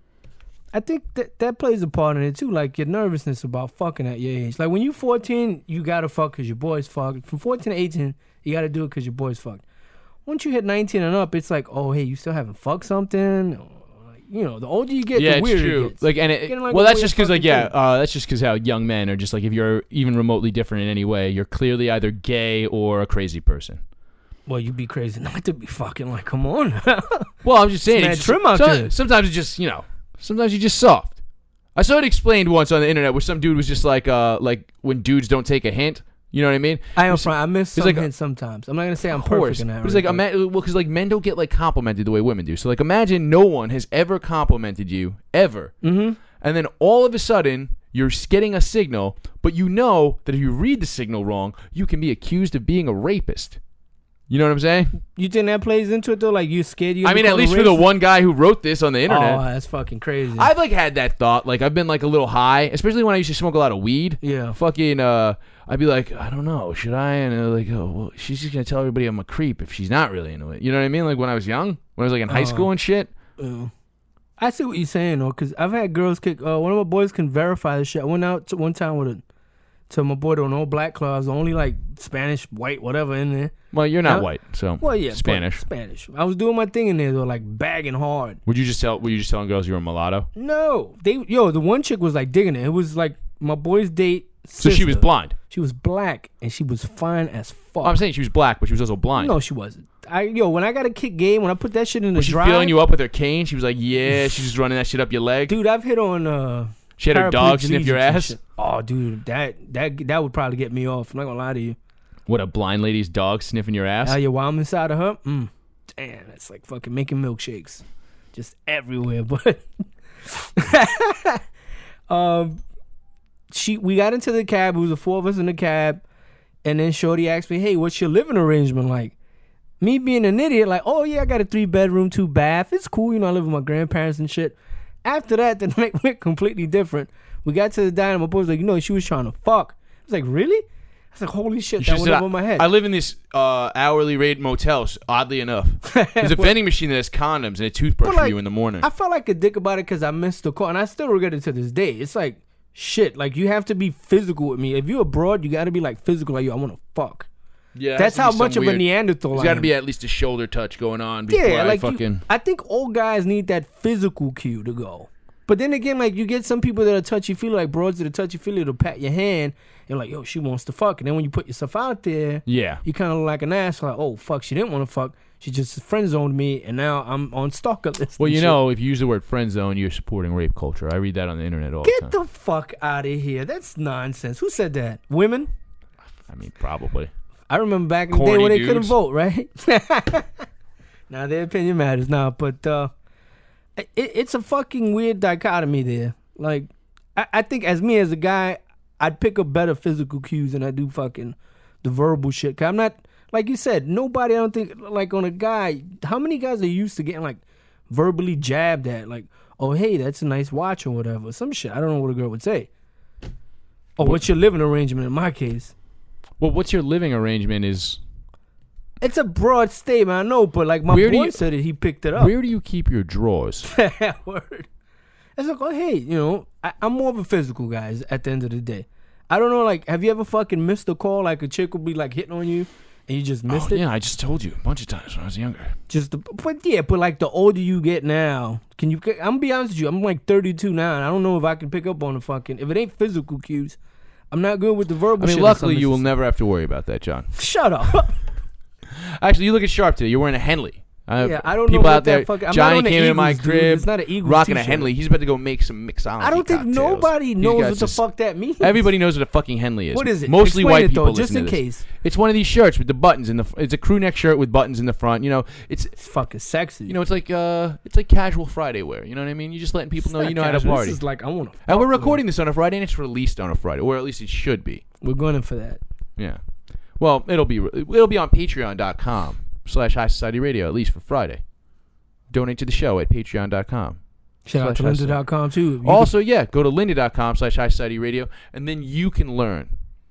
I think that that plays a part in it too. Like your nervousness about fucking at your age. Like when you fourteen, you gotta fuck because your boy's fucked. From fourteen to eighteen, you gotta do it because your boy's fucked. Once you hit nineteen and up, it's like, oh hey, you still haven't fucked something. Or, like, you know, the older you get, Yeah, the it's weirder true. it gets. Like, and it, Getting, like, well, a that's weird just because, like, fucking yeah, thing. uh, that's just because how young men are just like, if you're even remotely different in any way, you're clearly either gay or a crazy person. Well, you'd be crazy not to be fucking. Like, come on. Well, I'm just saying, Mad it's just- trim out some- there. sometimes it's just, you know, sometimes you're just soft. I saw it explained once on the internet where some dude was just like, uh, like when dudes don't take a hint. You know what I mean? I am It's- front. I miss it's some like a- hints sometimes. I'm not gonna say I'm Of course. perfect in that. But it's like, regard. ima- well, because like men don't get like complimented the way women do. So like, imagine no one has ever complimented you ever, Mhm. and then all of a sudden you're getting a signal, but you know that if you read the signal wrong, you can be accused of being a rapist. You know what I'm saying? You think that plays into it though? Like you scared you? I mean, at least for the one guy who wrote this on the internet. Oh, that's fucking crazy. I've like had that thought. Like I've been like a little high, especially when I used to smoke a lot of weed. Yeah. Fucking, uh, I'd be like, I don't know, should I? And they're like, oh, well, she's just gonna tell everybody I'm a creep if she's not really into it. You know what I mean? Like when I was young, when I was like in high Uh, school and shit. Uh, I see what you're saying though, because I've had girls kick. Uh, one of my boys can verify this shit. I went out to one time with a to my boy to an old black club. I was the only like Spanish, white, whatever in there. Well, you're not Huh? white, so Well, yeah, but Spanish. Spanish. I was doing my thing in there though, like bagging hard. Would you just tell? Were you just telling girls you were a mulatto? No, they yo, the one chick was like digging it. It was like my boy's date. So she was sister. blind. She was black and she was fine as fuck. Oh, I'm saying she was black, but she was also blind. No, she wasn't. I yo, when I got a kick game, when I put that shit in the was she drive, feeling you up with her cane? She was like, yeah, she's just running that shit up your leg. dude. I've hit on. uh She had her dog sniff your paraplegics and ass. shit. Oh, dude, that that that would probably get me off. I'm not gonna lie to you. What, a blind lady's dog sniffing your ass? Now you're wild inside of her. Mm. Damn, that's like fucking making milkshakes, just everywhere. But um, she we got into the cab. It was the four of us in the cab, and then Shorty asked me, "Hey, what's your living arrangement like?" Me being an idiot, like, "Oh yeah, I got a three bedroom, two bath. It's cool, you know. I live with my grandparents and shit." After that, the night went completely different. We got to the diner. My boy was like, "You know, she was trying to fuck." I was like, "Really?" I was like, "Holy shit, You that should've went said, over my head." I live in this uh, hourly rate motels, oddly enough. There's a vending machine that has condoms and a toothbrush But, for like, you in the morning. I felt like a dick about it because I missed the call, and I still regret it to this day. It's like, shit, like, you have to be physical with me. If you're abroad, you got to be, like, physical, like, yo, I want to fuck. yeah, That's how much of a Neanderthal There's I got am. to be at least a shoulder touch going on before Yeah, I like, you- fucking... I think all guys need that physical cue to go. But then again, like, you get some people that are touchy-feely, like broads that are touchy-feely, to pat your hand, and like, yo, she wants to fuck. And then when you put yourself out there, Yeah. you kind of look like an ass, like, oh, fuck, she didn't want to fuck. She just friend-zoned me, and now I'm on stalker list. Well, and you shit. know, if you use the word friend zone, you're supporting rape culture. I read that on the internet all the Get time. the fuck out of here. That's nonsense. Who said that? Women? I mean, probably. I remember back in the day Corny when they dudes. couldn't vote, right? Now their opinion matters now, but uh, it, it's a fucking weird dichotomy there. Like, I, I think as me as a guy, I'd pick up better physical cues than I do fucking the verbal shit. Cause I'm not, like you said, nobody, I don't think, like on a guy, how many guys are used to getting like verbally jabbed at? Like, oh, hey, that's a nice watch or whatever. Some shit. I don't know what a girl would say. Oh, what's your living arrangement in my case? Well, what's your living arrangement is... It's a broad statement, I know, but like my Where do boy you- said it, he picked it up. Where do you keep your drawers? Word. It's like, oh, hey, you know, I, I'm more of a physical guy at the end of the day. I don't know, like, have you ever fucking missed a call? Like a chick will be like hitting on you and you just missed Oh, it? yeah, I just told you a bunch of times when I was younger. Just, the, but yeah, but like the older you get now, can you, I'm gonna be honest with you, I'm like thirty-two now and I don't know if I can pick up on the fucking, if it ain't physical cues, I'm not good with the verbal I mean, shit. luckily, in you will some never have to worry about that, John. instances. Shut up. Actually, you look at Sharp today. You're wearing a Henley. Uh, Yeah, I don't know people what out there. that fucking- I'm not Johnny on the came into my Eagles, dude. crib, It's not an Eagles rocking a t-shirt. Henley. He's about to go make some mixology I don't think cocktails. nobody These knows guys what the just- fuck that means. Everybody knows what a fucking Henley is. What is it? Mostly Explain white it, though, people just listen in to this. case. It's one of these shirts with the buttons in the. It's a crew neck shirt with buttons in the front. You know, it's It's fucking sexy. you know, it's like uh, it's like casual Friday wear. You know what I mean? You're just letting people know you know how to party. This is like, I want to. And we're recording this on a Friday, and it's released on a Friday, or at least it should be. We're going in for that. Yeah. Well, it'll be it'll be on patreon dot com slash High Society Radio, at least for Friday. Donate to the show at patreon dot com. Shout out to Slash lynda dot com too. You Also, yeah, go to lynda dot com slash High Society Radio, and then you can learn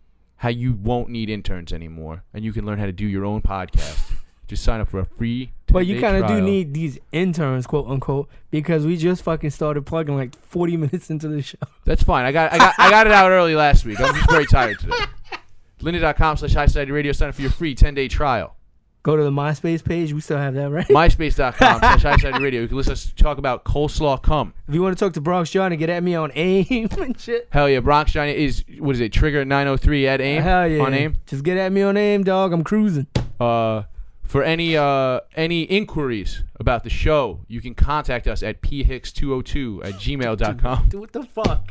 how you won't need interns anymore, and you can learn how to do your own podcast. Just sign up for a free. But you kind of do need these interns, quote unquote, because we just fucking started plugging like forty minutes into the show. That's fine. I got I got I got it out early last week. I'm just very tired today. Lynda.com slash High Society Radio. Sign up for your free ten-day trial. Go to the MySpace page. We still have that, right? MySpace.com slash High Society Radio. You can listen to us talk about coleslaw cum. If you want to talk to Bronx Johnny, get at me on AIM and shit. Hell yeah. Bronx Johnny is, what is it, Trigger nine oh three at AIM? Hell yeah. On AIM? Just get at me on AIM, dog. I'm cruising. Uh, for any uh any inquiries about the show, you can contact us at p hicks two oh two at gmail dot com. Dude, what the fuck?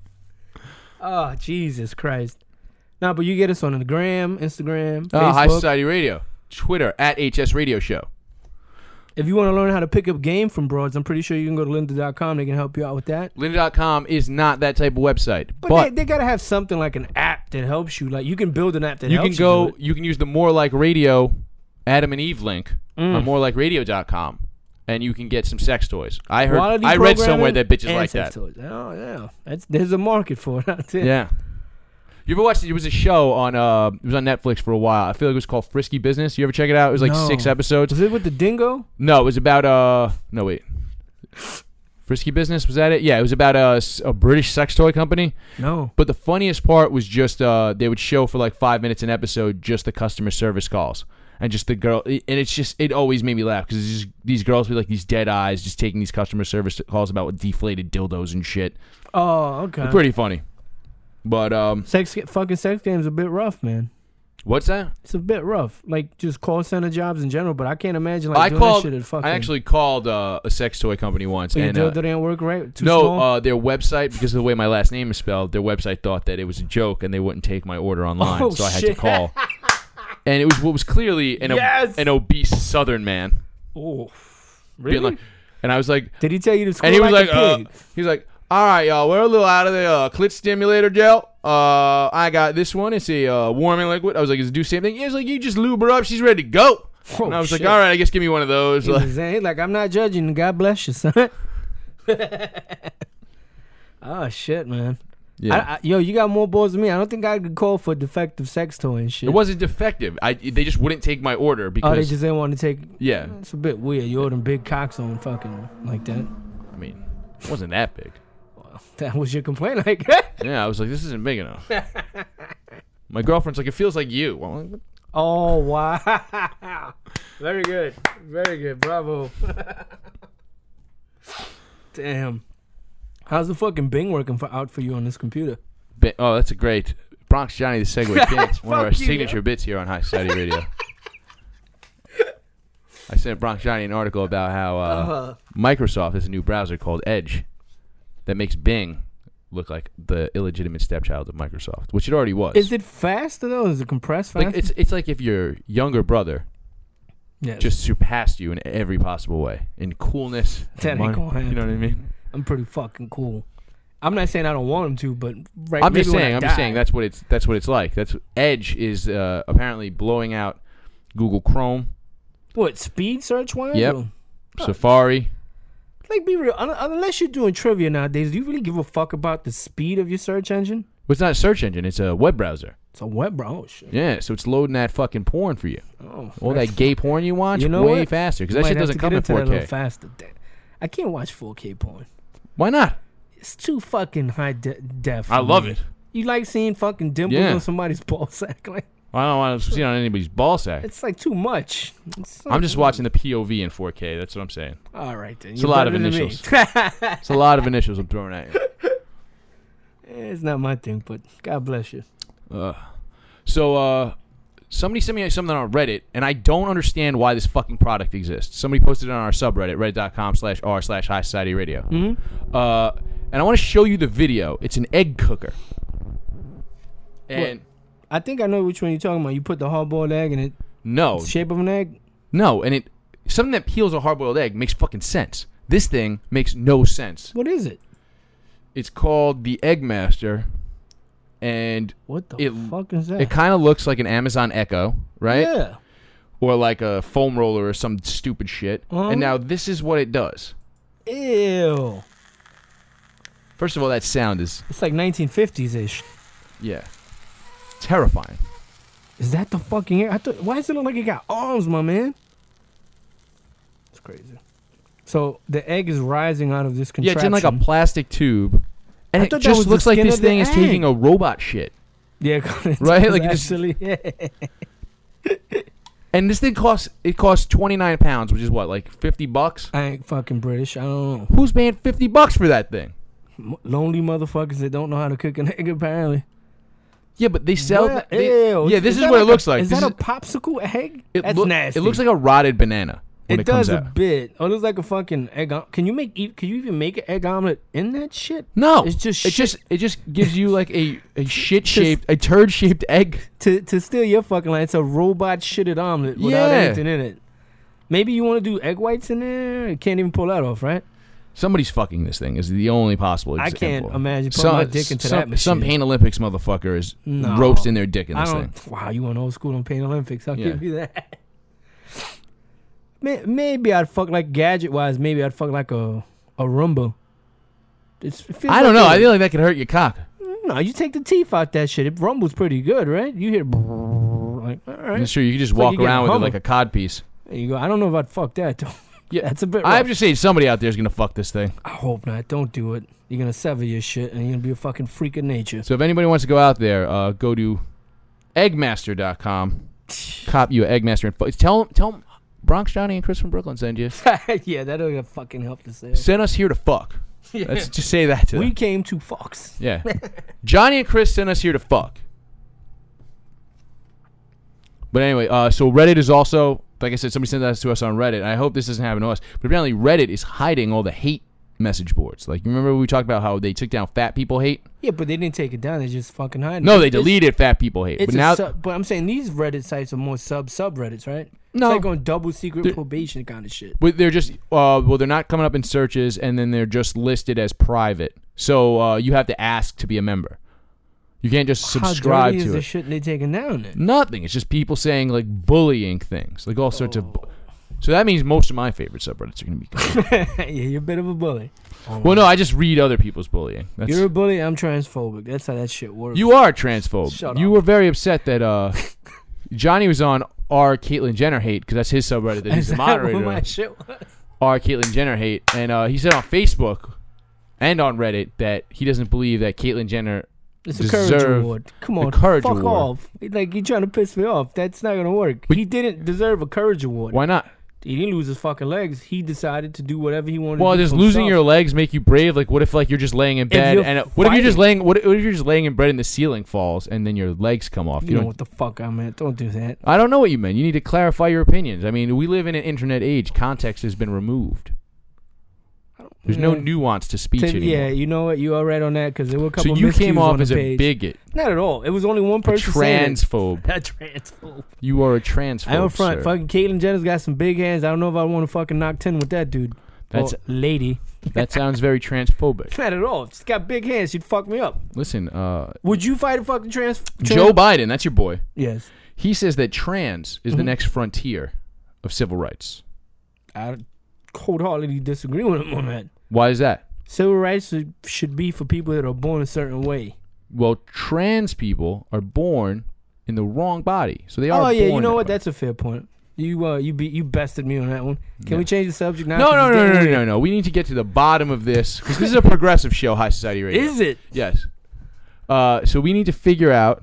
Oh, Jesus Christ. No, but you get us on the gram, Instagram, Uh, Facebook. High Society Radio. Twitter at H S Radio Show. If you want to learn how to pick up game from broads, I'm pretty sure you can go to lynda dot com. They can help you out with that. Lynda dot com is not that type of website. But, But, they, they got to have something like an app that helps you. Like, you can build an app that you can helps go, you do it. you can use the More Like Radio Adam and Eve link Mm. on more like radio dot com, and you can get some sex toys. I heard, Quality I read somewhere programming that bitches and like sex that. toys. Oh, yeah. That's, there's a market for it out there. Yeah. You ever watched it? It was a show on uh, it was on Netflix for a while. I feel like it was called Frisky Business. You ever check it out? It was like No. six episodes. Was it with the dingo? No, it was about uh, no wait, Frisky Business, was that it? Yeah, it was about a, s- a British sex toy company. No. But the funniest part was just uh, they would show for like five minutes an episode just the customer service calls. And just the girl, and it's just, it always made me laugh because just these girls with like these dead eyes just taking these customer service calls about deflated dildos and shit. Oh, okay. Pretty funny. But, um, Sex, fucking sex game's a bit rough, man. what's that? It's a bit rough. Like, just call center jobs in general, but I can't imagine, like, I doing called, that shit at fucking... I actually called uh, a sex toy company once. So your and uh, dildo didn't work right? Too No, small? uh, their website, because of the way my last name is spelled, their website thought that it was a joke and they wouldn't take my order online, Oh, so I had shit. to call. And it was what was clearly an, ob- Yes! an obese Southern man. Oh, Being really? like, and I was like, Did he tell you to score and he was like, like, a uh, pig? he was like, all right, y'all, we're a little out of the uh, clit stimulator gel. Uh, I got this one. It's a uh, warming liquid. I was like, does it do the same thing? He was like, you just lube her up. She's ready to go. Oh, and I was shit. like, all right, I guess give me one of those. He Like, was saying, like, I'm not judging. God bless you, son. Oh, shit, man. yeah. I, I, yo, you got more balls than me. I don't think I could call for defective sex toy and shit. It wasn't defective. I they just wouldn't take my order because Oh, they just didn't want to take... yeah. It's a bit weird. You ordering big cocks on fucking like that. I mean, it wasn't that big. That was your complaint, like. Yeah, I was like, this isn't big enough. My girlfriend's like, it feels like you. I'm like, Oh, wow. Very good. Very good. Bravo. Damn. How's the fucking Bing working for out for you on this computer? Ba- oh, that's a great Bronx Johnny the Segway King. It's one of our Fuck you. signature bits here on High Society Radio. I sent Bronx Johnny an article about how uh, Uh-huh. Microsoft has a new browser called Edge that makes Bing look like the illegitimate stepchild of Microsoft, which it already was. Is it faster though? Is it compressed faster? like it's it's like if your younger brother yes. just surpassed you in every possible way in coolness. and That ain't money. gonna You know what I happen. mean? I'm pretty fucking cool. I'm not saying I don't want him to, but right. I'm just maybe when saying. I I'm just die. saying that's what it's that's what it's like. That's Edge is uh, apparently blowing out Google Chrome, What, speed search wise? Yep. Or- Safari. Like, be real. un- Unless you're doing trivia nowadays, do you really give a fuck about the speed of your search engine? Well, it's not a search engine. It's a web browser. It's a web browser. Oh, shit. Yeah, so it's loading that fucking porn for you. Oh, All that gay porn you watch, You know way what? faster because You that might shit have doesn't to come get in into that a four K. little faster. Damn. I can't watch four K porn. Why not? It's too fucking high de- def. I for love me. it. You like seeing fucking dimples Yeah. on somebody's ball sack? Like, I don't want to see it on anybody's ball sack. it's like too much. It's I'm just watching the P O V in four K. That's what I'm saying. All right then. It's You're a lot of better than me. initials. It's a lot of initials I'm throwing at you. It's not my thing, but God bless you. Uh, so, uh, somebody sent me something on Reddit, and I don't understand why this fucking product exists. Somebody posted it on our subreddit, reddit.com slash r slash high society radio. Mm-hmm. Uh, and I want to show you the video. It's an egg cooker. And I think I know which one you're talking about. You put the hard-boiled egg in it, no, shape of an egg. no, and it something that peels a hard-boiled egg makes fucking sense. This thing makes no sense. What is it? It's called the Egg Master, and What the It- fuck is that? it kind of looks like an Amazon Echo, right? Yeah. Or like a foam roller or some stupid shit. Uh-huh. And now this is what it does. Ew. First of all, that sound is It's like nineteen fifties ish. yeah. terrifying. Is that the fucking egg? I thought, why does it look like it got arms, my man? It's crazy. So the egg is rising out of this Yeah, contraption. it's in like a plastic tube, and I it thought that just was the looks like skin this of the thing is taking egg. a robot shit. Yeah, Right? Like, it just- actually, yeah. And this thing costs it costs twenty nine pounds, which is what, like fifty bucks. I ain't fucking British. I don't know. Who's paying fifty bucks for that thing? M- Lonely motherfuckers that don't know how to cook an egg, apparently. Yeah, but they sell. What? they- Ew. yeah, this is, that what it like looks a, like. Is This that is- a popsicle egg? it That's look- nasty. It looks like a rotted banana when it, It comes does a out. bit. Oh, it looks like a fucking egg. Om- Can you make? e- Can you even make an egg omelet in that shit? No, It's just it shit. just it just gives you like a a shit shaped a turd shaped egg. To to steal your fucking line, it's a robot shitted omelet without Yeah. anything in it. Maybe you want to do egg whites in there. You can't even pull that off, right? Somebody's fucking this thing is the only possible I example. can't imagine putting my dick into some, that machine. Some Pain Olympics motherfucker is No. roasting their dick in I this don't. thing. Wow, you went old school on Pain Olympics. I'll Yeah. give you that. May- Maybe I'd fuck like gadget wise. Maybe I'd fuck like a a Roomba. It's, it feels I don't like know. a- I feel like that could hurt your cock. No, you take the teeth out that shit. It rumbles pretty good, right? You hear like, all right. I'm sure you could just It's like walk you get a around with it Hummer. like a cod piece. There you go. I don't know if I'd fuck that though. Yeah, That's a bit rough. I'm just saying somebody out there is gonna fuck this thing. I hope not. Don't do it. You're gonna sever your shit and you're gonna be a fucking freak of nature. So if anybody wants to go out there, uh, go to eggmaster dot com. Cop you an Eggmaster and fu- tell them, tell them Bronx Johnny and Chris from Brooklyn send you. Yeah, that'll fucking help the sale. Send us here to fuck. Let's just say that to We them. came to Fox. Yeah. Johnny and Chris sent us here to fuck. But anyway, uh, so Reddit is also, like I said, somebody sent that to us on Reddit. And I hope this doesn't happen to us. But apparently Reddit is hiding all the hate message boards. Like, you remember we talked about how they took down fat people hate? Yeah, but they didn't take it down. They just fucking hide it. No, they It's- deleted fat people hate. It's But a now, sub, but I'm saying these Reddit sites are more sub subreddits, right? No. It's like on double secret They're- probation kind of shit. but they're just, uh, well, they're not coming up in searches, and then they're just listed as private. So uh, you have to ask to be a member. You can't just subscribe How dirty is to the it. shit they taking down then? Nothing. It's just people saying like bullying things, like all sorts of. Oh. Bu- so that means most of my favorite subreddits are going to be. Yeah, you're a bit of a bully. Well, no, I just read other people's bullying. That's, You're a bully. I'm transphobic. That's how that shit works. you are transphobe. Shut you up. were very upset that uh, Johnny was on our Caitlyn Jenner hate because that's his subreddit that he's Is the that moderator. what my of. shit was? Our Caitlyn Jenner hate, and uh, he said on Facebook and on Reddit that he doesn't believe that Caitlyn Jenner. It's a courage deserve award. Come the on, courage fuck award. off. Like you trying to piss me off. That's not gonna work. He didn't deserve a courage award. Why not? He didn't lose his fucking legs. He decided to do whatever he wanted. Well, to do does for losing your himself. legs make you brave? Like, what if like you're just laying in bed you're and uh, what if you're just fighting- laying? What if, what if you're just laying in bed and the ceiling falls and then your legs come off? You, You know don't. what the fuck I meant. Don't do that. I don't know what you meant. You need to clarify your opinions. I mean, we live in an internet age. Context has been removed. There's no Yeah. nuance to speech To- anymore. yeah, you know what? You all right on that because there were a so couple. you came miscues off on as the a page. bigot, Not at all. It was only one a person saying it. transphobe. A transphobe. You are a transphobe. I don't front. sir. Fucking Caitlyn Jenner's got some big hands. I don't know if I want to fucking knock ten with that dude. That's- Or lady. That sounds very transphobic. Not at all. She's got big hands. She'd fuck me up. Listen, uh, Would you fight a fucking trans? trans Joe Biden, that's your boy. Yes. He says that trans is the Mhm. next frontier of civil rights. I wholeheartedly disagree with him on that. Why is that? Civil rights should- should be for people that are born a certain way. Well, trans people are born in the wrong body, so they are. Oh yeah, you born know that what? way. That's a fair point. You uh, you be you bested me on that one. Can Yeah. we change the subject now? No, 'Cause no, it's no, no, getting no, weird. no, no. We need to get to the bottom of this because this is a progressive show, High Society Radio. Is it? Yes. Uh, so we need to figure out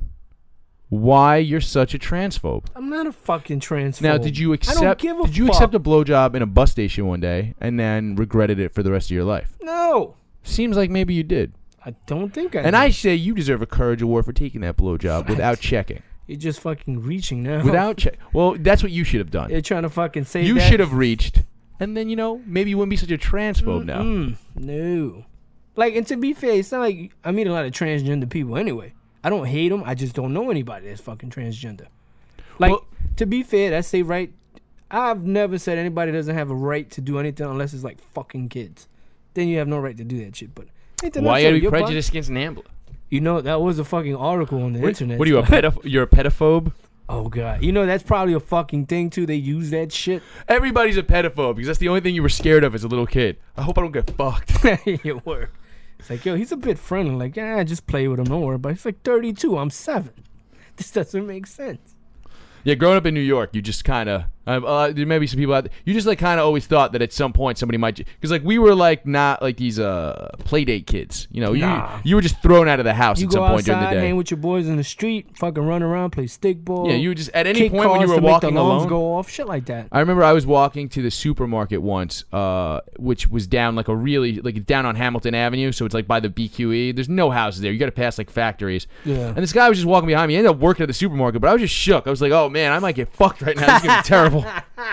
why you're such a transphobe. I'm not a fucking transphobe. Now, did you accept? give a did you fuck. accept a blowjob in a bus station one day and then regretted it for the rest of your life? No, Seems like maybe you did. I don't think I. And did. I say you deserve a courage award for taking that blowjob without checking. You're just fucking reaching now. Without check. Well, that's what you should have done. You're trying to fucking say You that. should have reached, and then you know maybe you wouldn't be such a transphobe now. Mm, no. Like, and to be fair, it's not like I meet a lot of transgender people anyway. I don't hate them. I just don't know anybody that's fucking transgender. Like, Well- to be fair, that's a right. I've never said anybody doesn't have a right to do anything unless it's like fucking kids. Then you have no right to do that shit. But anything Why else, you gotta be your body- prejudiced against Nambla? You know, that was a fucking article on the What, internet. what are you a pedoph- You're a pedophobe? Oh god, you know that's probably a fucking thing too. They use that shit. Everybody's a pedophobe because that's the only thing you were scared of as a little kid. I hope I don't get fucked. You were. It's like, yo, he's a bit friendly. Like, yeah, just play with him. Don't worry about it. He's like thirty-two. I'm seven. This doesn't make sense. Yeah, growing up in New York, you just kind of uh, uh, there may be some people out there. You just like kind of always thought that at some point somebody might because like we were like not like these uh play date kids. You know, Nah. you you were just thrown out of the house You at go some point outside, during the day. hang with your boys in the street, fucking run around, play stickball. Yeah, you were just at any kick point when you cars were to make walking the alarms alone. go off, shit like that. I remember I was walking to the supermarket once, uh, which was down like a really like down on Hamilton Avenue, so it's like by the B Q E. There's no houses there. You got to pass like factories. Yeah. And this guy was just walking behind me. He ended up working at the supermarket, but I was just shook. I was like, "Oh man, I might get fucked right now. This is gonna be terrible."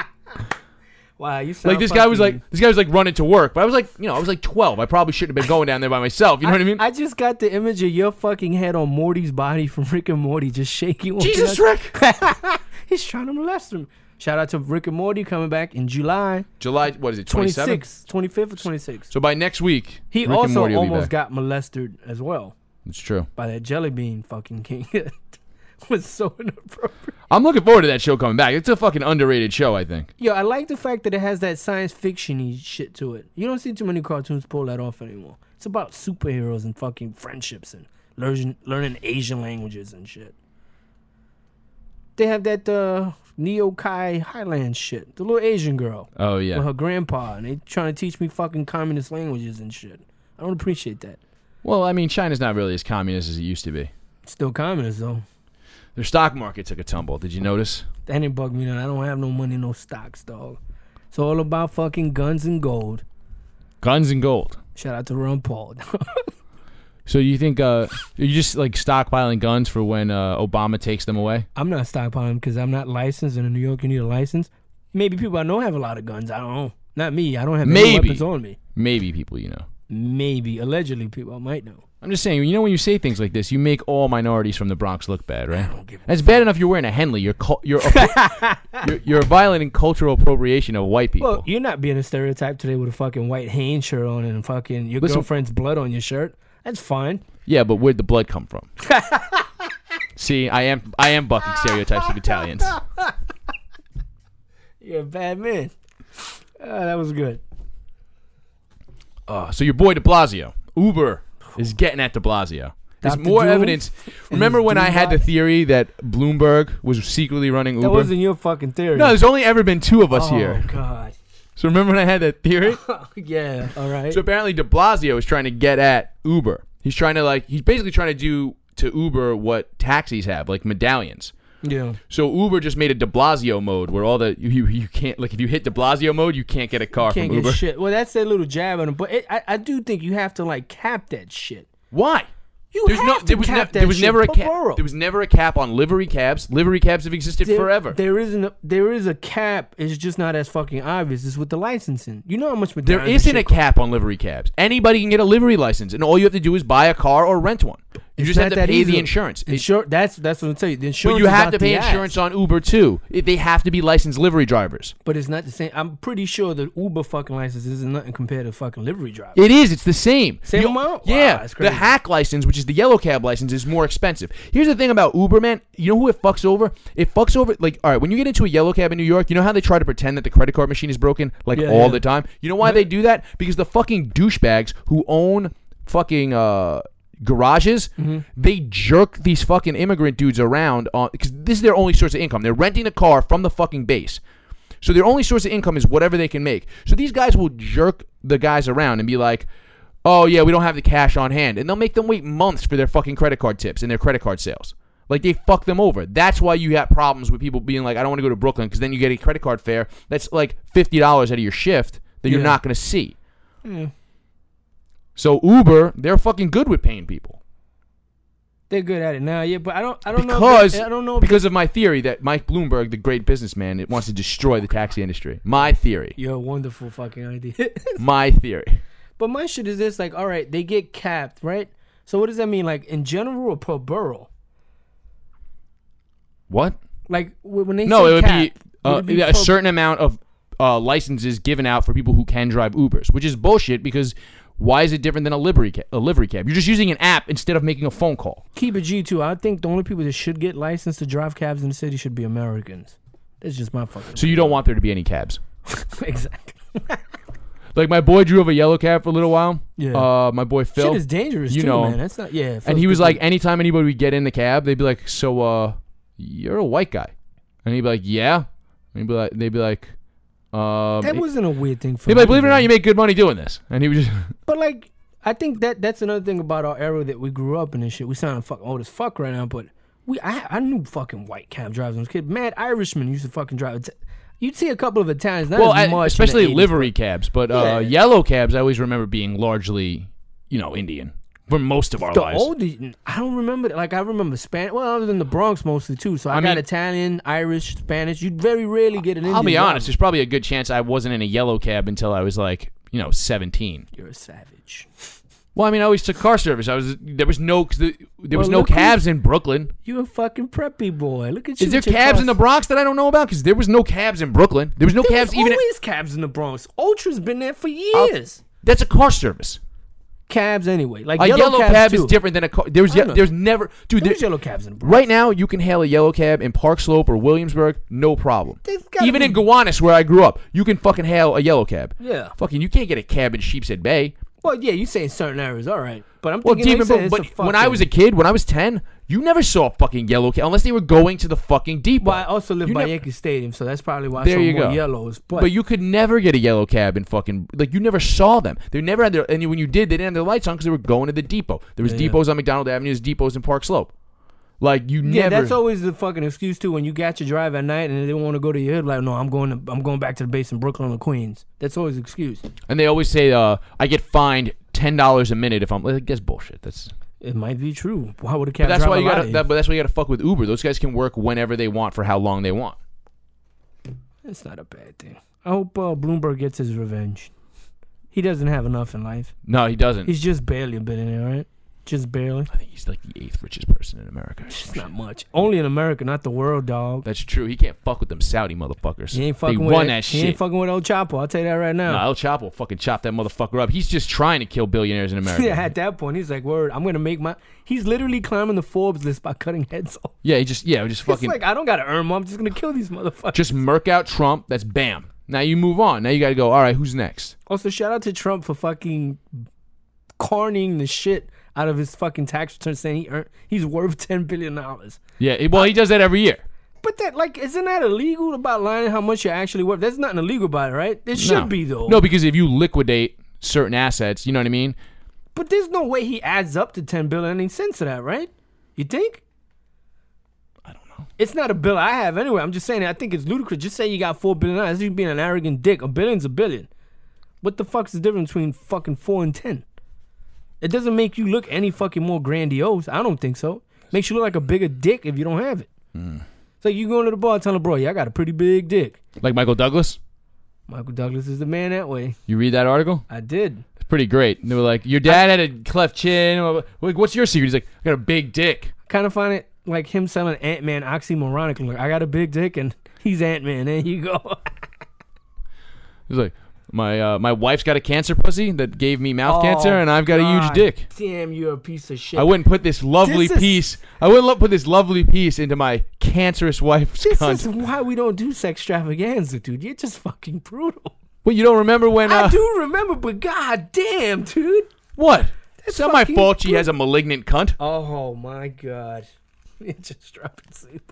Wow, you sound Like this guy was fucking- like this guy was like running to work, but I was like, you know, I was like twelve. I probably shouldn't have been going down there by myself. You know what I mean? I just got the image of your fucking head on Morty's body from Rick and Morty, just shaking. walking Jesus, out- Rick. He's trying to molest him. Shout out to Rick and Morty coming back in July July, what is it? twenty-seventh? twenty-sixth, twenty-fifth or twenty-sixth. So by next week, He Rick and also Morty will be almost back. got molested as well It's true. by that jelly bean fucking king. It was so inappropriate. I'm looking forward to that show coming back. It's a fucking underrated show, I think. Yo, I like the fact that it has that science fiction-y shit to it. You don't see too many cartoons pull that off anymore. It's about superheroes and fucking friendships and learning learning Asian languages and shit. They have that uh, Neo Kai Highland shit. The little Asian girl Oh with yeah. her grandpa, and they trying to teach me fucking communist languages and shit. I don't appreciate that. Well, I mean, China's not really as communist as it used to be. Still communist though. Their stock market took a tumble. Did you notice? That didn't bug me none. I don't have no money, no stocks, dog. It's all about fucking guns and gold. Guns and gold. Shout out to Ron Paul. So you think uh, you just like stockpiling guns for when uh, Obama takes them away? I'm not stockpiling because I'm not licensed, and in New York you need a license. Maybe people I know have a lot of guns. I don't know. Not me. I don't have any Maybe. weapons on me. Maybe people you know. Maybe. Allegedly, people I might know. I'm just saying, you know, when you say things like this, you make all minorities from the Bronx look bad, right? I don't give a That's bad enough you're wearing a Henley. You're cul- you're, appro- you're you're violating cultural appropriation of white people. Well, you're not being a stereotype today with a fucking white Hanes shirt on and fucking your Listen- girlfriend's blood on your shirt. That's fine. Yeah, but where'd the blood come from? See, I am I am bucking stereotypes of Italians. You're a bad man. Uh, that was good. Uh, so your boy De Blasio, Uber, is getting at De Blasio. There's Doctor more Doom evidence. Remember his when I Doom had the bot? theory that Bloomberg was secretly running That Uber? wasn't your fucking theory. No, there's only ever been two of us oh, here. God. So remember when I had that theory? Yeah, all right. So apparently De Blasio is trying to get at Uber. He's trying to like, he's basically trying to do to Uber what taxis have, like medallions. yeah. So Uber just made a De Blasio mode where all the, you you can't, like if you hit De Blasio mode, you can't get a car Can't from get Uber. shit. Well, that's their little jab on them. But it, I, I do think you have to, like, cap that shit. Why? You There's have no, to there was, cap ne- that there was shit never a per cap. borough. There was never a cap on livery cabs. Livery cabs have existed There- forever. There isn't. A, there is a cap. It's just not as fucking obvious. It's with the licensing. You know how much. There medallions isn't and a shit cost. cap on livery cabs. Anybody can get a livery license, and all you have to do is buy a car or rent one. You It's just have not to that pay easy. the insurance. It- Insur- that's that's what I'm telling you. The insurance. but you is have out to pay the ass. insurance on Uber too. It- They have to be licensed livery drivers. But it's not the same. I'm pretty sure the Uber fucking license isn't nothing compared to fucking livery driver. It is. It's the same. Same You- amount? Wow, Yeah. that's The crazy. hack license, which is the yellow cab license, is more expensive. Here's the thing about Uber, man. You know who it fucks over? It fucks over. Like, all right, when you get into a yellow cab in New York, you know how they try to pretend that the credit card machine is broken, like Yeah, all yeah. the time. You know why they do that? Because the fucking douchebags who own fucking uh, garages, Mm-hmm. they jerk these fucking immigrant dudes around on because this is their only source of income. They're renting a car from the fucking base. So their only source of income is whatever they can make. So these guys will jerk the guys around and be like, oh, yeah, we don't have the cash on hand. And they'll make them wait months for their fucking credit card tips and their credit card sales. Like, they fuck them over. That's why you have problems with people being like, I don't want to go to Brooklyn, because then you get a credit card fare that's like fifty dollars out of your shift that you're Yeah. not going to see. Yeah. So Uber, they're fucking good with paying people. They're good at it now. Yeah, but I don't. I don't know. Because, If they, I don't know. If because of my theory that Mike Bloomberg, the great businessman, it wants to destroy the taxi industry. My theory. You're a wonderful fucking idea. My theory. But my shit is this: like, all right, they get capped, right? So what does that mean? Like in general or per borough? What? Like wh- when they No, say it would cap, be, uh, would it be yeah, a per- certain amount of uh, licenses given out for people who can drive Ubers, which is bullshit because why is it different than a livery, ca- a livery cab? You're just using an app instead of making a phone call. Keep it G too. I think the only people that should get licensed to drive cabs in the city should be Americans. That's just my fucking. So you don't want there to be any cabs. exactly. Like my boy drove a yellow cab for a little while. Yeah. Uh, my boy Phil. Shit is dangerous you too, know, man. That's not. Yeah. and he was like, anytime anybody would get in the cab, they'd be like, "So, uh, you're a white guy," and he'd be like, "Yeah," and he'd be like, they'd be like, um, that wasn't a weird thing for he'd me. be like, "Believe it or man. not, you make good money doing this," and he was just. But like, I think that that's another thing about our era that we grew up in and shit. We sound fucking old as fuck right now, but we I, I knew fucking white cab drivers when I was a kid. Mad Irishmen used to fucking drive. You'd see a couple of Italians, not Well, as I- much, especially in the eighties, livery cabs, but uh, Yeah. yellow cabs, I always remember being largely, you know, Indian for most of our The lives. old, I don't remember. Like I remember Spanish. Well, I was in the Bronx mostly too, so I, I got mean- Italian, Irish, Spanish. You'd very rarely get an Indian. I'll be driver. honest. There's probably a good chance I wasn't in a yellow cab until I was like, you know, seventeen. You're a savage. Well, I mean, I always took car service. I was there was no there was Well, no look who- cabs in Brooklyn. You a fucking preppy boy. Look at you. Is there with your cabs in the cross- Bronx that I don't know about? Because there was no cabs in Brooklyn. There was no There cabs was even. always At, cabs in the Bronx. Ultra's been there for years. that's a car service. Cabs anyway. Like A yellow, yellow cabs cab too. is different than a car. There's I ye- know. there's never dude. There's there- yellow cabs in the Bronx. Right now, you can hail a yellow cab in Park Slope or Williamsburg, no problem. There's gotta Even be- in Gowanus, where I grew up, you can fucking hail a yellow cab. Yeah. Fucking, you can't get a cab in Sheepshead Bay. Well, yeah, you say in certain areas, all right. But I'm Well, thinking, deep like in you Bro- said, it's but a when I fucking- was a kid, when I was ten, you never saw a fucking yellow cab unless they were going to the fucking depot. Well, I also live You by never- Yankee Stadium, so that's probably why I There saw you more go. yellows. But, But you could never get a yellow cab in fucking like you never saw them. They never had their and when you did, they didn't have their lights on because they were going to the depot. There was Yeah. depots on McDonald Avenue, there's depots in Park Slope. Like you yeah, never. that's always the fucking excuse too when you got your drive at night and they don't want to go to your hood. Like, no, I'm going to, I'm going back to the base in Brooklyn or Queens. That's always the excuse. And they always say, uh, "I get fined ten dollars a minute if I'm." Like, that's bullshit. That's. It might be true. Why would a But cab that's driver why you lie gotta. to you? That, but that's why you gotta fuck with Uber. Those guys can work whenever they want for how long they want. It's not a bad thing. I hope uh, Bloomberg gets his revenge. He doesn't have enough in life. No, he doesn't. He's just barely a billionaire, right? Just barely. I think he's like the eighth richest person in America. It's not much. Only in America, not the world, dog. That's true. He can't fuck with them Saudi motherfuckers. He ain't they fucking won with that He shit. ain't fucking with El Chapo. I'll tell you that right now. No, El Chapo will fucking chop that motherfucker up. He's just trying to kill billionaires in America. Yeah, at that point, he's like, "Word, I'm gonna make my." He's literally climbing the Forbes list by cutting heads off. Yeah, he just yeah, just It's fucking like I don't gotta earn more. I'm just gonna kill these motherfuckers. just murk out Trump. That's bam. Now you move on. Now you got to go. All right, who's next? Also, shout out to Trump for fucking carning the shit out of his fucking tax return, saying he earned, he's worth ten billion dollars. Yeah, it- well, he does that every year. But that, like, isn't that illegal about lying how much you're actually worth? There's nothing illegal about it, right? It should No. be though. No, because if you liquidate certain assets, you know what I mean. But there's no way he adds up to ten billion any sense of that, right? You think? I don't know. It's not a bill I have anyway. I'm just saying I think it's ludicrous. Just say you got four billion dollars. That's you being an arrogant dick. A billion's a billion. What the fuck's the difference between fucking four and ten? It doesn't make you look any fucking more grandiose. I don't think so. Makes you look like a bigger dick if you don't have it. Mm. So you go into the bar telling bro, yeah, I got a pretty big dick. Like Michael Douglas. Michael Douglas is the man that way. You read that article? I did. It's pretty great. And they were like, your dad had a cleft chin. Like, what's your secret? He's like, I got a big dick. Kind of find it like him selling Ant-Man oxymoronic. Like, I got a big dick and he's Ant-Man. There you go. He's like, my uh, my wife's got a cancer pussy that gave me mouth cancer, and I've got a huge God dick. Damn, you're a piece of shit. I wouldn't put this lovely This is- piece. I wouldn't lo- put this lovely piece into my cancerous wife's This cunt. is why we don't do sex extravaganza, dude. You're just fucking brutal. Well, you don't remember when? Uh, I do remember, but god damn, dude. What? It's not my fucking fault. She good. has a malignant cunt. Oh my god. You're just dropping sleep.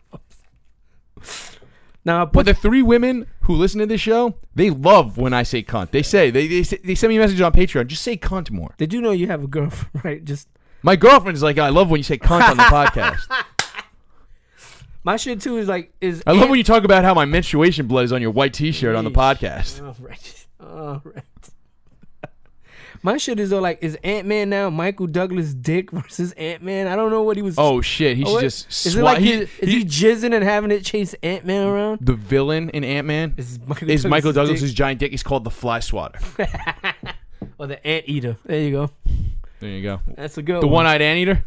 Now, But but the three women who listen to this show, they love when I say cunt. They say they they, say, they send me a message on Patreon. Just say cunt more. they do know you have a girlfriend, right? Just My girlfriend is like, I love when you say cunt on the podcast. my shit too is like is. I love Ant- when you talk about how my menstruation blood is on your white T-shirt on the podcast. All right. All right. My shit is though like is Ant-Man now Michael Douglas dick versus Ant-Man? I don't know what he was. Oh shit, he Oh, should what- just is it swat. like he, he, is he jizzing and having it chase Ant-Man around? the villain in Ant Man Is Michael is Michael Douglas's Douglas's giant dick. He's called the Fly Swatter. or the Ant-Eater? There you go. There you go. That's a good The one. one-eyed anteater.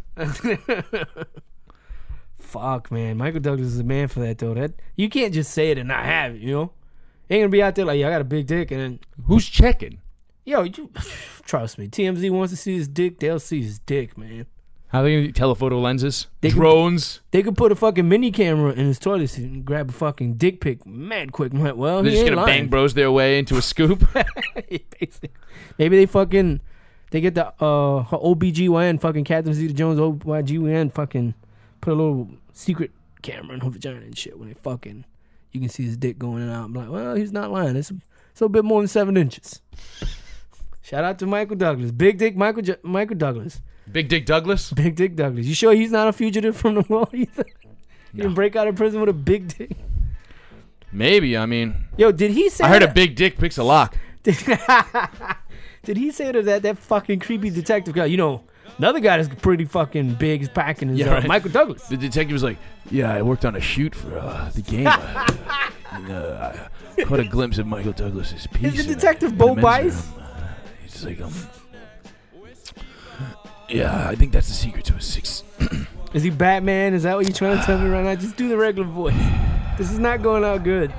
Fuck, man. Michael Douglas is a man for that, though. That you can't just say it and not have it, you know? Ain't gonna be out there like, yeah, I got a big dick, and then, Who's checking? yo, you, trust me. T M Z wants to see his dick, they'll see his dick, man. How they gonna do telephoto lenses? They could- Drones. They could put a fucking mini camera in his toilet seat and grab a fucking dick pic mad quick. I'm like, well, They're he just ain't gonna lying. bang bros their way into a scoop. Basically. Maybe they fucking they get the uh her O B G Y N fucking Catherine Zeta Jones O B G Y N fucking put a little secret camera in her vagina and shit when they fucking you can see his dick going in and out. I'm like, well, he's not lying. It's, it's a bit more than seven inches. Shout out to Michael Douglas, big dick Michael J- Michael Douglas, Big Dick Douglas. big dick Douglas. You sure he's not a fugitive from the law either? He No. didn't break out of prison with a big dick. Maybe. I mean, Yo, did he say? I heard a that- big dick picks a lock. Did, did he say to that that fucking creepy detective guy? You know, another guy that's pretty fucking big is packing his Yeah, uh, right. Michael Douglas. The detective was like, "Yeah, I worked on a shoot for uh, the game. Uh, and, uh, I caught a glimpse of Michael Douglas's piece." Is the in detective in Bo the men's Bice? room. Uh, He's like, um, "Yeah, I think that's the secret to a six." Is he Batman? Is that what you're trying to tell me right now? Just do the regular voice. This is not going out good.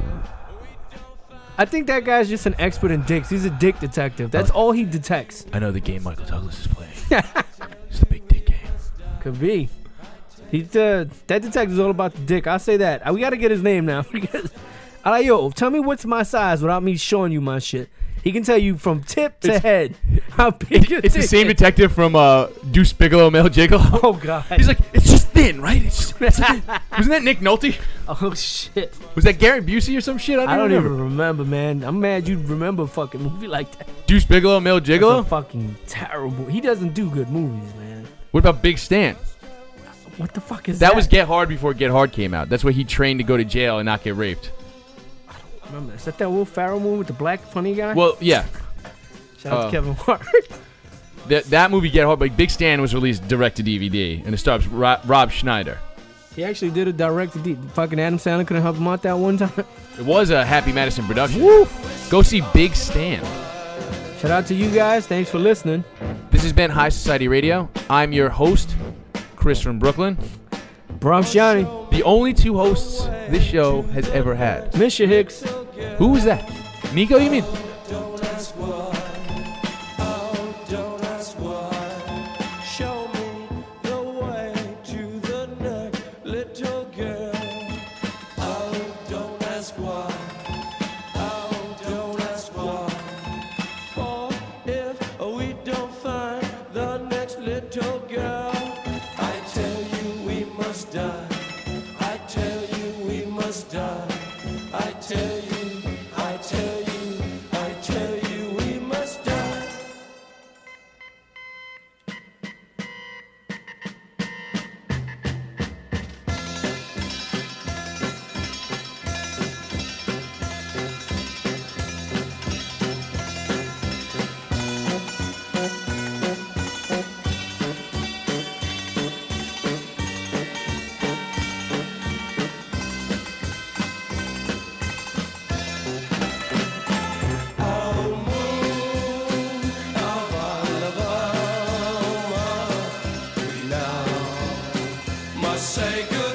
I think that guy's just an expert in dicks. He's a dick detective. That's all he detects. I know the game Michael Douglas is playing. It's the big dick game. Could be. He's uh, that detective's all about the dick. I'll say that. Uh, We gotta get his name now. Because I like, yo, tell me what's my size without me showing you my shit. He can tell you from tip to It's- head how big your It's the dick same is. detective from uh, Deuce Bigelow, Male Gigolo. Oh god. He's like, it's just thin, right? It's just, wasn't that Nick Nolte? Oh shit. Was that Gary Busey or some shit? I don't, I don't remember. even remember, man. I'm mad you remember a fucking movie like that. Deuce Bigelow, Male That's a Gigolo. fucking terrible. He doesn't do good movies, man. What about Big Stan? What the fuck is that? That was Get Hard before Get Hard came out. That's where he trained to go to jail and not get raped. Remember, is that that Will Ferrell movie with the black funny guy? Well, yeah. Shout out uh, to Kevin Hart. That that movie Get Hard, but Big Stan was released direct to D V D, and it stars Rob, Rob Schneider. He actually did a direct to D. Fucking Adam Sandler couldn't help him out that one time. It was a Happy Madison production. Woo! Go see Big Stan. Shout out to you guys. Thanks for listening. This has been High Society Radio. I'm your host, Chris from Brooklyn. Bronx Johnny. The only two hosts this show has ever had. Miss you, Hicks. Who was that? Nico, you mean? Don't ask why, oh, don't ask why. Show me the way to the next little girl. Oh, don't ask why, oh, don't ask why. For if we don't find the next little girl, I tell you we must die. I tell you we must die. I tell you, I tell you, I tell you we must die. Must say good.